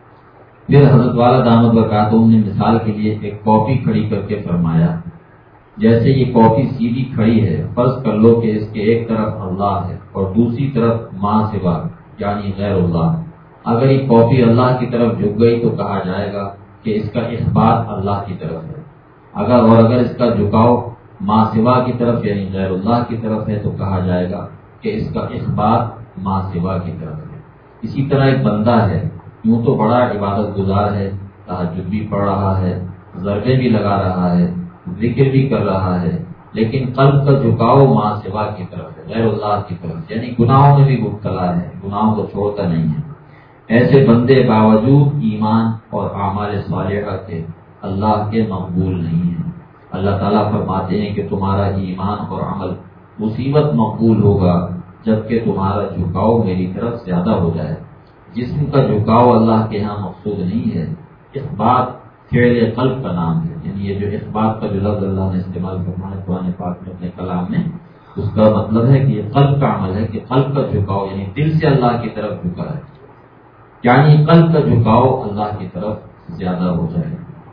پھر حضرت والا دامت برکاتہم نے مثال کے لیے ایک کاپی کھڑی کر کے فرمایا، جیسے یہ کاپی سیدھی کھڑی ہے، فرض کر لو کہ اس کے ایک طرف اللہ ہے اور دوسری طرف ماں سوا یعنی غیر اللہ۔ اگر یہ کاپی اللہ کی طرف جھک گئی تو کہا جائے گا کہ اس کا اخبات اللہ کی طرف ہے، اگر اس کا جھکاؤ ماں سوا کی طرف یعنی غیر اللہ کی طرف ہے تو کہا جائے گا کہ اس کا اخبات ماں سوا کی طرف ہے۔ اسی طرح ایک بندہ ہے، یوں تو بڑا عبادت گزار ہے، تہجد بھی پڑھ رہا ہے، ضربے بھی لگا رہا ہے، ذکر بھی کر رہا ہے، لیکن قلب کا جھکاؤ ماں سوا کی طرف ہے، غیر اللہ کی طرف، یعنی گناہوں میں بھی مبتلا ہے، گناہوں کو چھوڑتا نہیں ہے۔ ایسے بندے باوجود ایمان اور اعمال صالحہ کے اللہ کے مقبول نہیں ہیں۔ اللہ تعالیٰ فرماتے ہیں کہ تمہارا ایمان اور عمل مصیبت مقبول ہوگا جبکہ تمہارا جھکاؤ میری طرف زیادہ ہو جائے۔ جسم کا جھکاؤ اللہ کے ہاں مقصود نہیں ہے، اخبات فعل قلب کا نام ہے، یعنی یہ جو اخبات کا جو لفظ اللہ نے استعمال فرمایا قرآن پاک میں اپنے کلام میں، اس کا مطلب ہے کہ یہ قلب کا عمل ہے، کہ قلب کا جھکاؤ یعنی دل سے اللہ کی طرف جھکا ہے، یعنی قلب کا جھکاؤ اللہ کی طرف زیادہ ہو جائے۔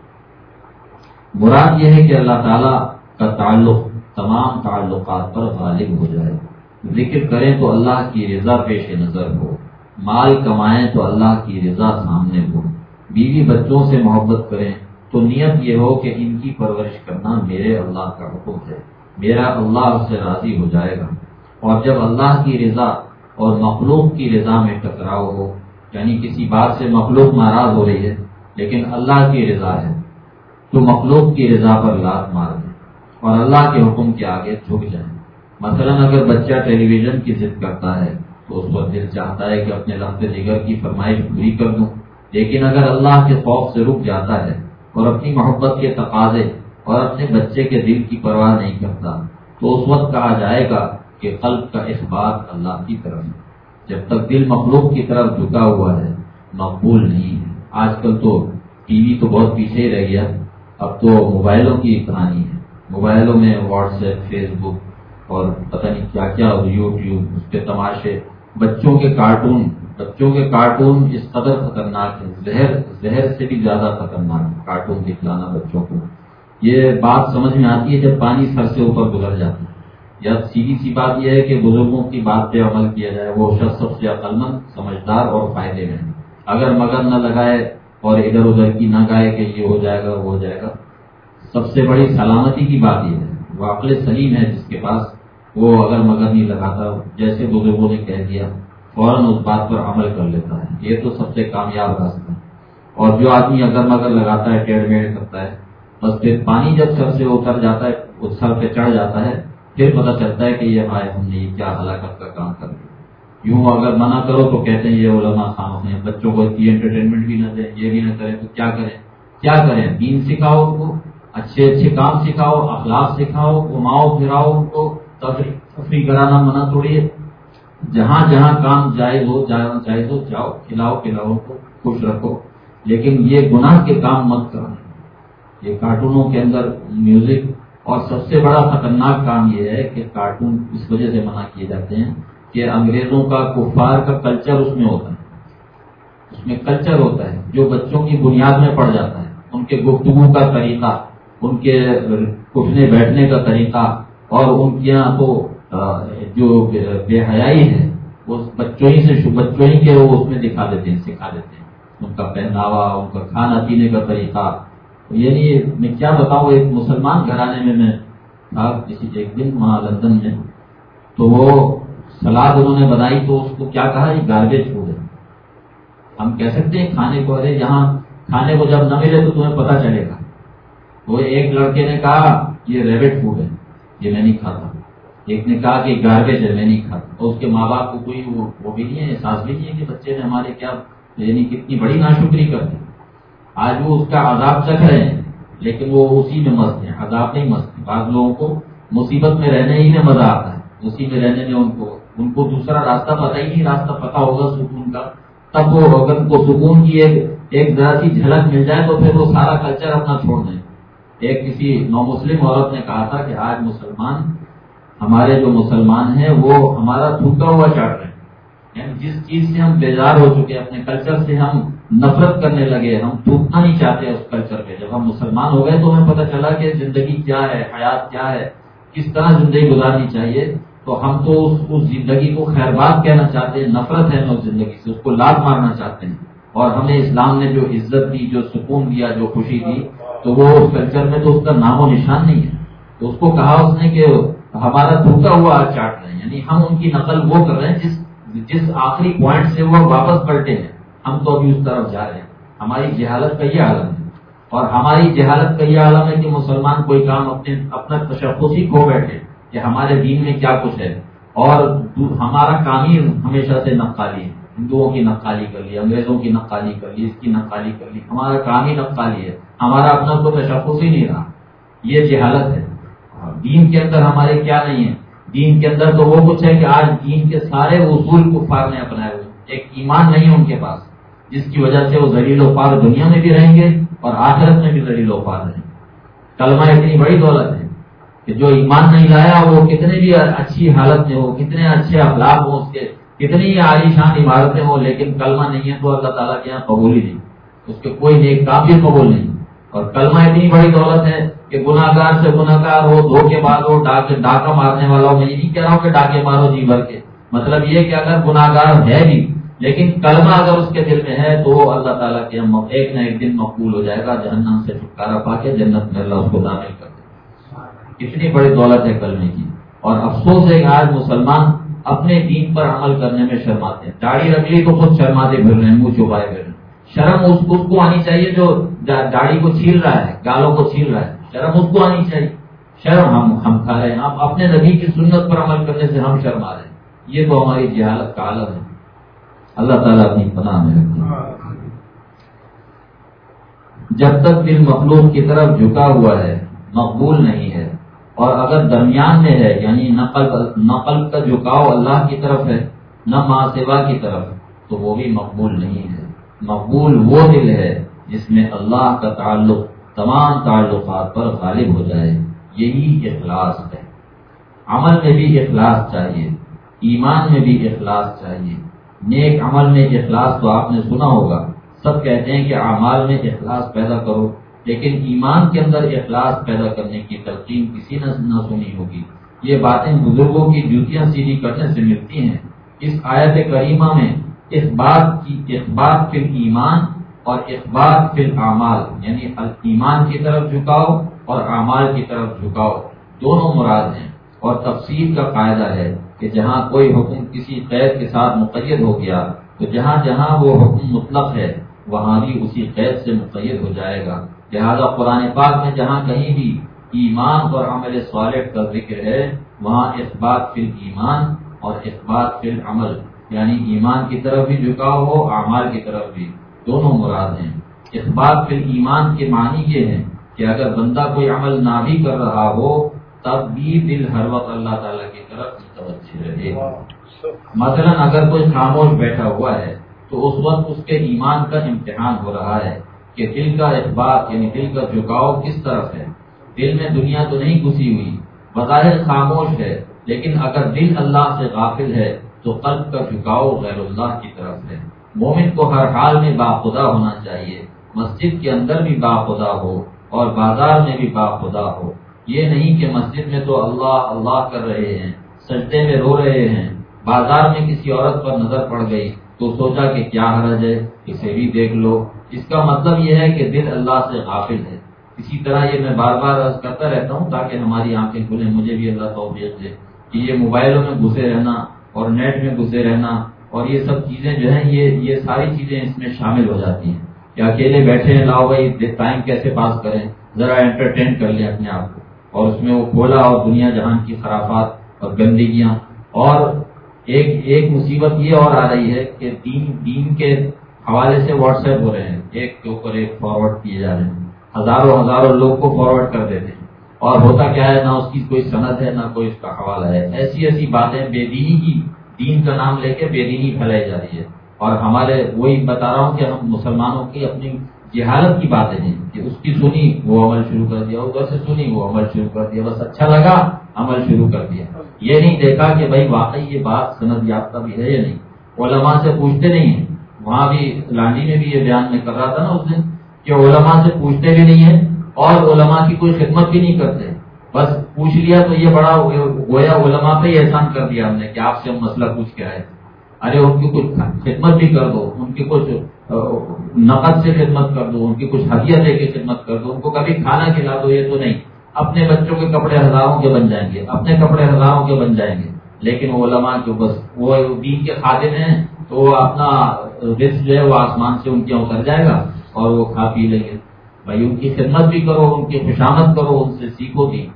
مراد یہ ہے کہ اللہ تعالیٰ کا تعلق تمام تعلقات پر غالب ہو جائے، ذکر کریں تو اللہ کی رضا پیش نظر ہو، مال کمائیں تو اللہ کی رضا سامنے ہو، بیوی بچوں سے محبت کریں تو نیت یہ ہو کہ ان کی پرورش کرنا میرے اللہ کا حکم ہے، میرا اللہ اس سے راضی ہو جائے گا۔ اور جب اللہ کی رضا اور مخلوق کی رضا میں ٹکراؤ ہو، یعنی کسی بات سے مخلوق ناراض ہو رہی ہے لیکن اللہ کی رضا ہے، تو مخلوق کی رضا پر لات مار دیں اور اللہ کے حکم کے آگے جھک جائیں۔ مثلا اگر بچہ ٹیلی ویژن کی ضد کرتا ہے تو اس پر دل چاہتا ہے کہ اپنے لفظ جگر کی فرمائش پوری کر دوں، لیکن اگر اللہ کے خوف سے رک جاتا ہے اور اپنی محبت کے تقاضے اور اپنے بچے کے دل کی پرواہ نہیں کرتا تو اس وقت کہا جائے گا کہ قلب کا اخبات اللہ کی طرف ہے۔ جب تک دل مخلوق کی طرف جھکا ہوا ہے مقبول نہیں ہے۔ آج کل تو ٹی وی تو بہت پیچھے ہی رہ گیا، اب تو موبائلوں کی کہانی ہے، موبائلوں میں واٹس ایپ، فیس بک اور پتہ نہیں کیا کیا، یوٹیوب، اس پہ تماشے، بچوں کے کارٹون اس قدر خطرناک ہے، زہر سے بھی زیادہ خطرناک ہے کارٹون دکھلانا بچوں کو۔ یہ بات سمجھ میں آتی ہے جب پانی سر سے اوپر گزر جاتا ہے۔ یا سیدھی سی بات یہ ہے کہ بزرگوں کی بات پہ عمل کیا جائے، وہ شخص سب سے عقل مند، سمجھدار اور فائدے میں ہے۔ اگر مگر نہ لگائے اور ادھر ادھر کی نہ گائے کہ یہ ہو جائے گا وہ ہو جائے گا، سب سے بڑی سلامتی کی بات یہ ہے، وہ عقل سلیم ہے جس کے پاس، وہ اگر مگر نہیں لگاتا، جیسے بزرگوں نے کہہ دیا فوراً اس بات پر عمل کر لیتا ہے، یہ تو سب سے کامیاب راستہ ہے۔ اور جو آدمی اگر مگر لگاتا ہے، ٹیڑھ میڑھ کرتا ہے، بس پھر پانی جب سر سے اتر جاتا ہے، اس سر پہ چڑھ جاتا ہے، پھر پتہ چلتا ہے کہ یہ بھائی ہم نے یہ کیا ہلاکت کا کام کر دیا۔ یوں اگر منع کرو تو کہتے ہیں یہ علماء خام ہیں، بچوں کو اتنی انٹرٹینمنٹ بھی نہ دیں، یہ بھی نہ کریں تو کیا کریں؟ کیا کریں؟ دین سکھاؤ ان کو، اچھے اچھے کام سکھاؤ، اخلاق سکھاؤ، گھماؤ پھراؤ ان کو، تفریح کرانا منع تھوڑی ہے۔ جہاں جہاں کام جائز ہو جاؤ، کھلاؤ پلاؤ کو، خوش رکھو، لیکن یہ گناہ کے کام مت کرو۔ یہ کارٹونوں کے اندر میوزک، اور سب سے بڑا خطرناک کام یہ ہے کہ کارٹون اس وجہ سے منع کیے جاتے ہیں کہ انگریزوں کا، کفار کا کلچر اس میں ہوتا ہے، اس میں کلچر ہوتا ہے جو بچوں کی بنیاد میں پڑ جاتا ہے، ان کے گفتگو کا طریقہ، ان کے اٹھنے بیٹھنے کا طریقہ، اور ان کے یہاں تو جو بے حیائی ہے وہ بچوں ہی کے وہ اس میں دکھا دیتے ہیں، سکھا دیتے ہیں، ان کا پہناوا، ان کا کھانا پینے کا طریقہ۔ یعنی میں کیا بتاؤں، ایک مسلمان گھرانے میں تھا کسی ایک دن وہاں لندن میں، تو وہ سلاد انہوں نے بنائی تو اس کو کیا کہا، یہ گاربیج فوڈ ہے۔ ہم کہہ سکتے ہیں کھانے کو، ارے یہاں کھانے کو جب نہ ملے تو تمہیں پتہ چلے گا۔ وہ ایک لڑکے نے کہا یہ ریبٹ فوڈ ہے، یہ میں نہیں کھاتا۔ ایک نے کہا کہ گاربیج ہے، میں نہیں کھاتا۔ اور اس کے ماں باپ کو کوئی وہ بھی نہیں ہے، احساس بھی نہیں ہے کہ بچے نے ہمارے کیا، یعنی کتنی بڑی ناشکری کرتے ہیں۔ آج وہ اس کا عذاب چکھ رہے ہیں، لیکن وہ اسی میں مست ہیں، عذاب نہیں مست ہیں۔ بعض لوگوں کو مصیبت میں رہنے ہی میں مزہ آتا ہے، اسی میں رہنے میں ان کو دوسرا راستہ پتہ ہی نہیں، راستہ پتہ ہوگا سکون کا، تب وہ اگر ان کو سکون کی ایک ذرا سی جھلک مل جائے تو پھر وہ سارا کلچر اپنا چھوڑ دیں۔ ایک کسی نو مسلم عورت نے کہا تھا کہ آج مسلمان، ہمارے جو مسلمان ہیں وہ ہمارا تھوکا ہوا چاٹ رہے ہیں، یعنی جس چیز سے ہم بیزار ہو چکے، اپنے کلچر سے ہم نفرت کرنے لگے، ہم تھوکنا نہیں چاہتے اس کلچر پہ۔ جب ہم مسلمان ہو گئے تو ہمیں پتہ چلا کہ زندگی کیا ہے، حیات کیا ہے، کس طرح زندگی گزارنی چاہیے، تو ہم تو اس زندگی کو خیرباد کہنا چاہتے ہیں، نفرت ہے ہمیں اس زندگی سے، اس کو لات مارنا چاہتے ہیں۔ اور ہمیں اسلام نے جو عزت دی، جو سکون دیا، جو خوشی دی، تو وہ اس کلچر میں تو اس کا نام و نشان نہیں ہے۔ تو اس کو کہا اس نے کہ ہمارا تھوکا ہوا چاٹ رہے ہیں، یعنی ہم ان کی نقل وہ کر رہے ہیں جس آخری پوائنٹ سے وہ واپس پلٹے ہیں، ہم تو ابھی اس طرف جا رہے ہیں۔ ہماری جہالت کا یہ عالم ہے، اور ہماری جہالت کا یہ عالم ہے کہ مسلمان کوئی کام اپنا تشخصی کھو بیٹھے کہ ہمارے دین میں کیا کچھ ہے، اور ہمارا کام ہی ہمیشہ سے نقالی ہے۔ ہندوؤں کی نقالی کر لی، انگریزوں کی نقالی کر لی، اس کی نقالی کر لی، ہمارا کام ہی نقالی ہے، ہمارا اپنا کوئی تشخص ہی نہیں رہا۔ یہ جہالت ہے۔ دین کے اندر ہمارے کیا نہیں ہے، دین کے اندر تو وہ کچھ ہے کہ آج دین کے سارے اصول کفار نے اپنائے ہوئے، ایک ایمان نہیں ہے ان کے پاس، جس کی وجہ سے وہ ذلیل و خوار دنیا میں بھی رہیں گے اور آخرت میں بھی ذلیل و خوار رہیں گے۔ کلمہ اتنی بڑی دولت ہے کہ جو ایمان نہیں لایا وہ کتنے بھی اچھی حالت میں ہو، کتنے اچھے اخلاق ہوں اس کے، کتنی ہی عالیشان عمارتیں ہوں، لیکن کلمہ نہیں ہے تو اللہ تعالیٰ کے یہاں قبول ہی نہیں، اس کے کوئی نیک کام بھی قبول نہیں۔ اور کلمہ اتنی بڑی دولت ہے کہ گناہ گار سے گناہ گار ہو، دھوکے باز ہو، ڈاکہ مارنے والا ہو، میں یہ نہیں کہہ رہا ہوں کہ ڈاکے مارو جی بھر کے، مطلب یہ کہ اگر گناہ گار ہے بھی لیکن کلمہ اگر اس کے دل میں ہے تو وہ اللہ تعالیٰ کے ایک نہ ایک دن مقبول ہو جائے گا، جہنم سے چھٹکارا پا کے جنت میں اللہ اس کو داخل کر دے۔ اتنی بڑی دولت ہے کلمے کی۔ اور افسوس ہے کہ آج مسلمان اپنے دین پر عمل کرنے میں شرماتے ہیں۔ داڑھی رکھ لی تو خود شرماتے پھر رہے ہیں، منہ چھپائے پھر رہے ہیں۔ شرم اس کو آنی چاہیے جو داڑھی کو چھیل رہا ہے، گالوں کو چھیل رہا ہے، شرم اس کو آنی چاہیے۔ شرم ہم کھا رہے ہیں، ہم اپنے نبی کی سنت پر عمل کرنے سے ہم شرما رہے ہیں۔ یہ تو ہماری جہالت کا عالم ہے۔ اللہ تعالیٰ اپنی پناہ میں رکھے۔ جب تک دل مخلوق کی طرف جھکا ہوا ہے مقبول نہیں ہے، اور اگر درمیان میں ہے یعنی نقل کا جھکاؤ اللہ کی طرف ہے نہ ماں سوا کی طرف، تو وہ بھی مقبول نہیں ہے۔ مقبول وہ دل ہے جس میں اللہ کا تعلق تمام تعلقات پر غالب ہو جائے، یہی اخلاص ہے۔ عمل میں بھی اخلاص چاہیے، ایمان میں بھی اخلاص چاہیے۔ نیک عمل میں اخلاص تو آپ نے سنا ہوگا، سب کہتے ہیں کہ اعمال میں اخلاص پیدا کرو، لیکن ایمان کے اندر اخلاص پیدا کرنے کی تلقین کسی نے نہ سنی ہوگی۔ یہ باتیں بزرگوں کی جوتیاں سیدھی کرنے سے ملتی ہیں۔ اس آیت کریمہ میں اخبات فی الایمان اور اخبات فی الاعمال، یعنی ایمان کی طرف جھکاؤ اور اعمال کی طرف جھکاؤ، دونوں مراد ہیں۔ اور تفسیر کا قاعدہ ہے کہ جہاں کوئی حکم کسی قید کے ساتھ مقید ہو گیا تو جہاں جہاں وہ حکم مطلق ہے وہاں بھی اسی قید سے مقید ہو جائے گا۔ لہذا قرآن پاک میں جہاں کہیں بھی ایمان اور عمل صالح کا ذکر ہے وہاں اثبات فی الایمان اور اثبات فی العمل یعنی ایمان کی طرف بھی جھکاؤ ہو، اعمال کی طرف بھی، دونوں مراد ہیں۔ اثبات فی ایمان کے معنی یہ ہے کہ اگر بندہ کوئی عمل نہ بھی کر رہا ہو تب بھی دل ہر وقت اللہ تعالیٰ کی طرف متوجہ رہے۔ مثلا اگر کوئی خاموش بیٹھا ہوا ہے تو اس وقت اس کے ایمان کا امتحان ہو رہا ہے کہ دل کا اثبات یعنی دل کا جھکاؤ کس طرف ہے۔ دل میں دنیا تو نہیں گھسی ہوئی، بظاہر خاموش ہے، لیکن اگر دل اللہ سے غافل ہے تو قلب کا جھکاؤ غیر اللہ کی طرف ہے۔ مومن کو ہر حال میں باخدا ہونا چاہیے، مسجد کے اندر بھی باخدا ہو اور بازار میں بھی باخدا ہو۔ یہ نہیں کہ مسجد میں تو اللہ اللہ کر رہے ہیں، سجدے میں رو رہے ہیں، بازار میں کسی عورت پر نظر پڑ گئی تو سوچا کہ کیا حرج ہے، اسے بھی دیکھ لو۔ اس کا مطلب یہ ہے کہ دل اللہ سے غافل ہے۔ اسی طرح یہ میں بار بار عرض کرتا رہتا ہوں تاکہ ہماری آنکھیں کھلیں، مجھے بھی اللہ توفیق دے کہ یہ موبائلوں میں گھسے رہنا اور نیٹ میں گھسے رہنا اور یہ سب چیزیں جو ہیں یہ ساری چیزیں اس میں شامل ہو جاتی ہیں کہ اکیلے بیٹھے ہیں، لاؤ بھائی ٹائم کیسے پاس کریں، ذرا انٹرٹین کر لیں اپنے آپ کو، اور اس میں وہ کھولا اور دنیا جہان کی خرافات اور گندگیاں۔ اور ایک مصیبت یہ اور آ رہی ہے کہ دین کے حوالے سے واٹس ایپ ہو رہے ہیں، ایک کے اوپر ایک فارورڈ کیے جا رہے ہیں، ہزاروں لوگ کو فارورڈ کر دیتے ہیں، اور ہوتا کیا ہے، نہ اس کی کوئی سند ہے نہ کوئی اس کا حوالہ ہے۔ ایسی باتیں بے دینی کی، دین کا نام لے کے بے دینی پھیلائی جا رہی ہے۔ اور ہمارے وہی بتا رہا ہوں کہ ہم مسلمانوں کی اپنی جہالت کی باتیں ہیں کہ اس کی سنی وہ عمل شروع کر دیا، ادھر سے سنی وہ عمل شروع کر دیا، بس اچھا لگا عمل شروع کر دیا۔ یہ نہیں دیکھا کہ بھائی واقعی یہ بات سند یافتہ بھی ہے یا نہیں، علماء سے پوچھتے نہیں ہیں۔ وہاں بھی لانڈی میں بھی یہ بیان میں کر رہا تھا نا اس دن کہ علماء سے پوچھتے بھی نہیں ہیں اور علماء کی کوئی خدمت بھی نہیں کرتے، بس پوچھ لیا تو یہ بڑا گویا علماء پہ ہی احسان کر دیا ہم نے کہ آپ سے ہم مسئلہ پوچھ کے آئے۔ ارے ان کی کچھ خدمت بھی کر دو، ان کی کچھ نقد سے خدمت کر دو، ان کی کچھ ہدیہ دے کے خدمت کر دو، ان کو کبھی کھانا کھلا دو۔ یہ تو نہیں، اپنے بچوں کے کپڑے ہزاروں کے بن جائیں گے، اپنے کپڑے ہزاروں کے بن جائیں گے، لیکن وہ علماء جو بس وہ دین کے خادم ہیں تو وہ اپنا رزق جو ہے وہ آسمان سے ان کے اتر جائے گا اور وہ کھا پی لیں گے۔ بھائی ان کی خدمت بھی کرو، ان کی خوشامد کرو، ان سے سیکھو بھی۔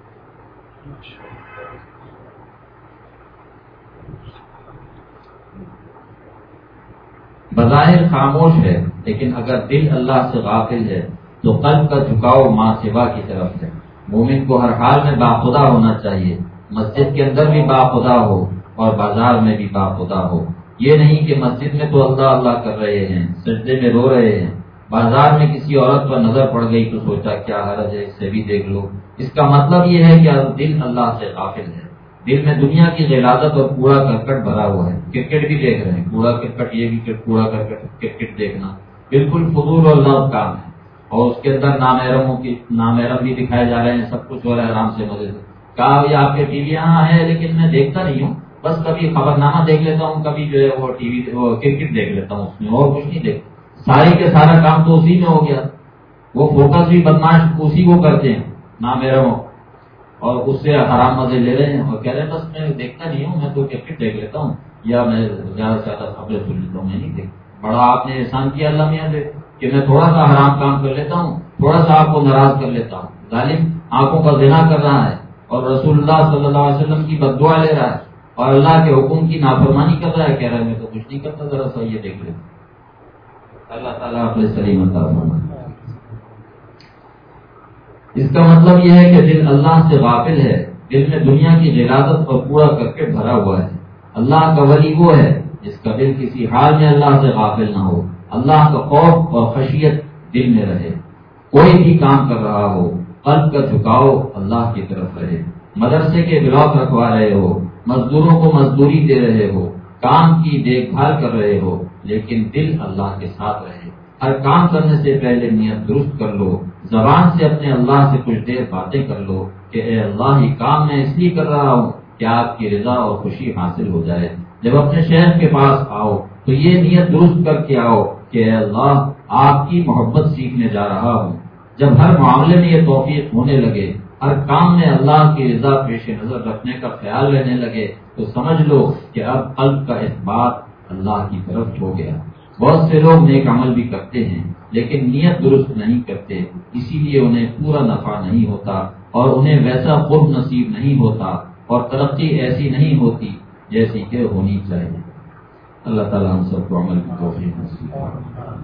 بظاہر خاموش ہے لیکن اگر دل اللہ سے غافل ہے تو قلب کا جھکاؤ ماں سوا کی طرف ہے۔ مومن کو ہر حال میں باخدا ہونا چاہیے، مسجد کے اندر بھی باخدا ہو اور بازار میں بھی باخدا ہو۔ یہ نہیں کہ مسجد میں تو اللہ اللہ کر رہے ہیں، سجدے میں رو رہے ہیں، بازار میں کسی عورت پر نظر پڑ گئی تو سوچا کیا حرج ہے، اس سے بھی دیکھ لو۔ اس کا مطلب یہ ہے کہ دل اللہ سے غافل ہے، دل میں دنیا کی غلاظت اور کوڑا کرکٹ بھرا ہوا ہے۔ کرکٹ بھی دیکھ رہے ہیں، کوڑا کرکٹ، یہ بھی کوڑا کرکٹ دیکھنا بالکل فضول اور لغو کام ہے، اور اس کے اندر نامحرم بھی دکھائے جا رہے ہیں، سب کچھ ہو رہا ہے آرام سے مزے سے۔ کہا یہ آپ کے ٹی وی یہاں ہے لیکن میں دیکھتا نہیں ہوں، بس کبھی خبرنامہ دیکھ لیتا ہوں، کبھی جو ہے وہ ٹی وی کرکٹ دیکھ لیتا ہوں، اس میں اور کچھ نہیں دیکھتا۔ ساری کے سارا کام تو اسی میں ہو گیا، وہ فوکس بھی بدماش اسی کو کرتے ہیں نامحرموں، اور اس سے حرام مزے لے رہے ہیں اور کہہ رہے ہیں بس میں دیکھتا نہیں ہوں، میں تو کرکٹ دیکھ لیتا ہوں یا میں زیادہ سے زیادہ خبریں سن لیتا ہوں، میں نہیں دیکھتا۔ بڑا آپ نے احسان کیا اللہ میاں سے کہ میں تھوڑا سا حرام کام کر لیتا ہوں، تھوڑا سا آپ کو ناراض کر لیتا ہوں۔ ظالم آنکھوں کا زنا کر رہا ہے اور رسول اللہ صلی اللہ علیہ وسلم کی بد دعا لے رہا ہے اور اللہ کے حکم کی نافرمانی کر رہا ہے، کہہ رہا ہے میں تو کچھ نہیں کرتا، ذرا سا یہ دیکھ لیتا۔ اللہ تعالیٰ اپنے سلیم عطا فرمائے۔ اس کا مطلب یہ ہے کہ دل اللہ سے غافل ہے، دل میں دنیا کی غلاظت اور کوڑا کرکٹ بھرا ہوا ہے۔ اللہ کا ولی وہ ہے جس کا دل کسی حال میں اللہ سے غافل نہ ہو، اللہ کا خوف اور خشیت دل میں رہے، کوئی بھی کام کر رہا ہو قلب کا جھکاؤ اللہ کی طرف رہے۔ مدرسے کے بلاک رکھوا رہے ہو، مزدوروں کو مزدوری دے رہے ہو، کام کی دیکھ بھال کر رہے ہو، لیکن دل اللہ کے ساتھ رہے۔ ہر کام کرنے سے پہلے نیت درست کر لو، زبان سے اپنے اللہ سے کچھ دیر باتیں کر لو کہ اے اللہ یہ کام میں اس لیے کر رہا ہوں کہ آپ کی رضا اور خوشی حاصل ہو جائے۔ جب اپنے شیخ کے پاس آؤ تو یہ نیت درست کر کے آؤ کہ اے اللہ آپ کی محبت سیکھنے جا رہا ہوں۔ جب ہر معاملے میں یہ توفیق ہونے لگے، ہر کام میں اللہ کی رضا پیش نظر رکھنے کا خیال رہنے لگے، تو سمجھ لو کہ اب قلب کا اثبات اللہ کی طرف ہو گیا۔ بہت سے لوگ نیک عمل بھی کرتے ہیں لیکن نیت درست نہیں کرتے، اسی لیے انہیں پورا نفع نہیں ہوتا اور انہیں ویسا قرب نصیب نہیں ہوتا اور ترقی ایسی نہیں ہوتی جیسی کہ ہونی چاہیے۔ اللہ تعالیٰ ہم سب کو عمل کی توفیق نصیب فرمائے.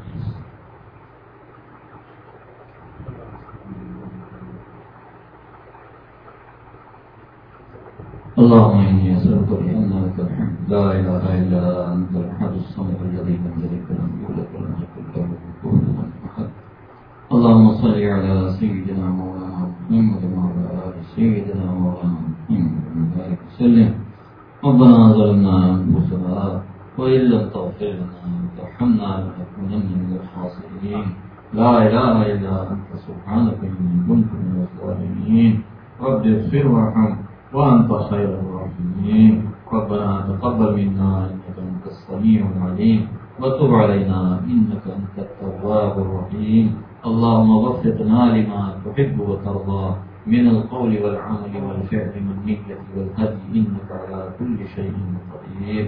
اللهم إني أسألك بأنك الحمد لا إله إلا أنت الأحد الصمد الذي لم يلد ولم يولد ولم يكن له كفوا أحد. اللهم صل على سيدنا مولانا محمد وعلى آل سيدنا مولانا محمد وبارك وسلم. ربنا ظلمنا أنفسنا وإن لم تغفر لنا وترحمنا لنكونن من الخاسرين. لا إله إلا أنت سبحانك إني كنت من الظالمين. رب اغفر وارحم وأنت خير الراحمين. ربنا تقبل منا إنك أنت السميع العليم وتب علينا إنك أنت التواب الرحيم. اللهم وفقنا لما تحب وترضى من القول والعمل والفعل والنية والهدي إنك على كل شيء قدير.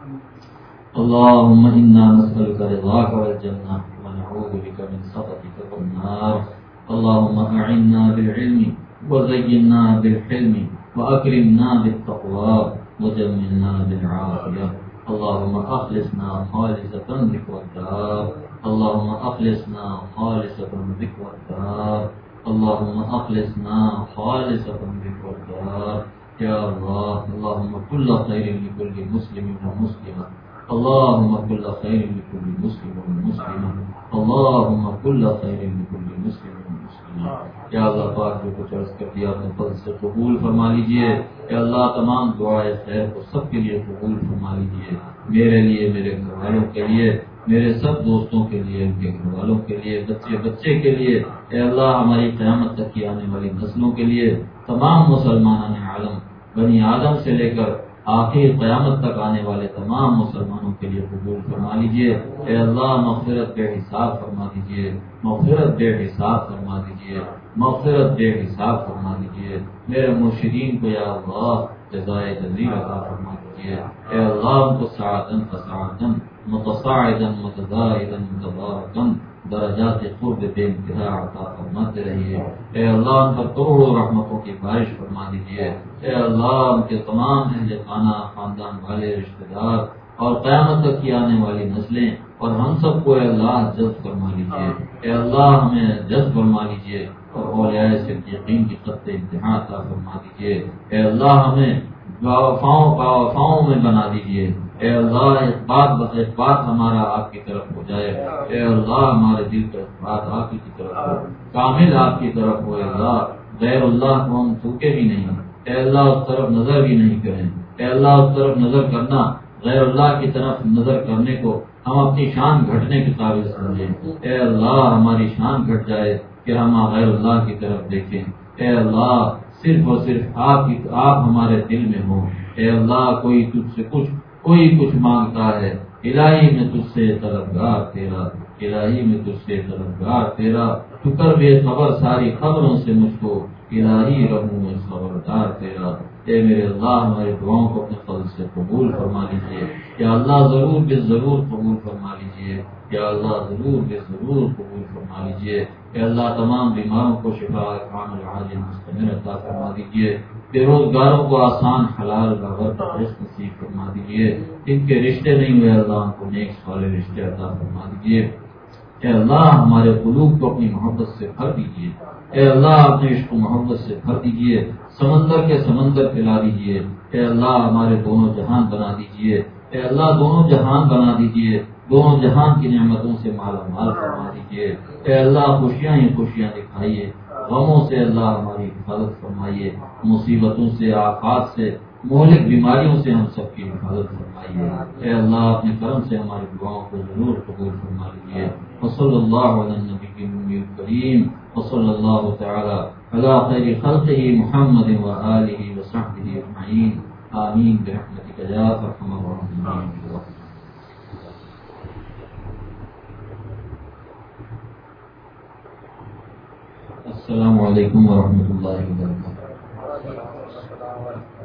اللهم إنا نسألك رضاك والجنة ونعوذ بك من سخطك والنار. اللهم أعنا بالعلم وزينا بالحلم وأكرمنا بالتقوى وجملنا بالعافية. اللهم أخلصنا خالصة ذكر الدار. اللهم أخلصنا خالصة ذكر الدار. اللهم أخلصنا خالصة ذكر الدار. يا الله اللهم كل خير لكل مسلم ومسلمة. اللهم كل خير لكل مسلم ومسلمة. اللهم كل خير لكل مسلم ومسلمة. یا اللہ پاک جو کچھ عرض کر دیا اپنے فضل سے قبول فرما لیجئے. یا اللہ تمام دعائے خیر کو سب کے لیے قبول فرما لیجئے. میرے لیے، میرے گھر والوں کے لیے، میرے سب دوستوں کے لیے، ان کے گھر والوں کے لیے، بچے بچے کے لیے. اے اللہ ہماری قیامت تک کی آنے والی نسلوں کے لیے، تمام مسلمان عالم بنی آدم سے لے کر آخر قیامت تک آنے والے تمام مسلمانوں کے لیے قبول فرما لیجئے. اے اللہ مغفرت بے حساب فرما دیجئے. مغفرت بے حساب فرما دیجئے. مغفرت بے حساب فرما دیجئے. میرے مرشدین کو یا اللہ جزائے جزیل عطا فرما دیجئے. اے اللہ ان کو سعادن فسعادن متصاعدا متزائدا متبارکا درجات قرب بے انتہا عطا فرماتے رہیے. اے اللہ ان پر کروڑوں رحمتوں کی بارش فرما دیجیے. اے اللہ ان کے تمام اہل خانہ خاندان والے رشتہ دار اور قیامت تک کی آنے والی نسلیں اور ہم سب کو اے اللہ جذب فرما لیجیے. اے اللہ ہمیں جذب فرما لیجیے اور اولیاء صدیقین کی خط انتہا عطا فرما دیجیے. اے اللہ ہمیں وفاؤں میں بنا دیجیے. اے اللہ ایک بات ہمارا آپ کی طرف ہو جائے. اے اللہ ہمارے دل کا بات آپ کی طرف ہو، کامل آپ کی طرف ہو. اے اللہ غیر اللہ کو ہم چوکے بھی نہیں. اے اللہ اس طرف نظر بھی نہیں کریں. اے اللہ اس طرف نظر کرنا، غیر اللہ کی طرف نظر کرنے کو ہم اپنی شان گھٹنے کے قابل سمجھیں. اے اللہ ہماری شان گھٹ جائے کہ ہم غیر اللہ کی طرف دیکھیں. اے اللہ صرف اور صرف آپ ہمارے دل میں ہوں. اے اللہ کوئی تجھ سے کوئی کچھ مانگتا ہے، الہی میں تجھ سے طلبگار تیرا. الہی میں تجھ سے طلبگار تیرا. تو کر بے خبر ساری خبروں سے مجھ کو، الہی رہوں میں خبردار تیرا. اے میرے اللہ ہمارے دعاؤں کو اپنے فضل سے قبول فرما لیجیے. یا اللہ ضرور بے ضرور قبول فرما لیجیے. یا اللہ ضرور بے ضرور قبول فرما لیجیے. اے اللہ تمام بیماروں کو شفا کامل عاجل مستمر عطا فرما دیجیے. بے روزگاروں کو آسان حلال رغبت رزق نصیب فرما دیجیے. جن کے رشتے نہیں ہوئے اللہ ان کو نیک صالح رشتے عطا فرما دیجیے. اے اللہ ہمارے قلوب کو اپنی محبت سے بھر دیجیے. اے اللہ اپنے عشق و محبت سے بھر دیجیے. سمندر کے سمندر پلا دیجیے. اے اللہ ہمارے دونوں جہان بنا دیجیے. اے اللہ دونوں جہان بنا دیجیے. دونوں جہان کی نعمتوں سے مالا مال فرما دیجیے. اے اللہ خوشیاں ہی خوشیاں دکھائیے. غموں سے اللہ ہماری حفاظت فرمائیے. مصیبتوں سے، آفات سے، مہلک بیماریوں سے ہم سب کی حفاظت فرمائیے. اے اللہ اپنے کرم سے ہماری دعاؤں کو ضرور قبول فرما لیجیے. وصلی اللہ علی النبی الکریم وصلی اللہ تعالی علی خیر خلقہ محمد وآلہ وصحبہ اجمعین. آمین برحمتک یا ارحم الراحمین. السلام علیکم ورحمۃ اللہ وبرکاتہ.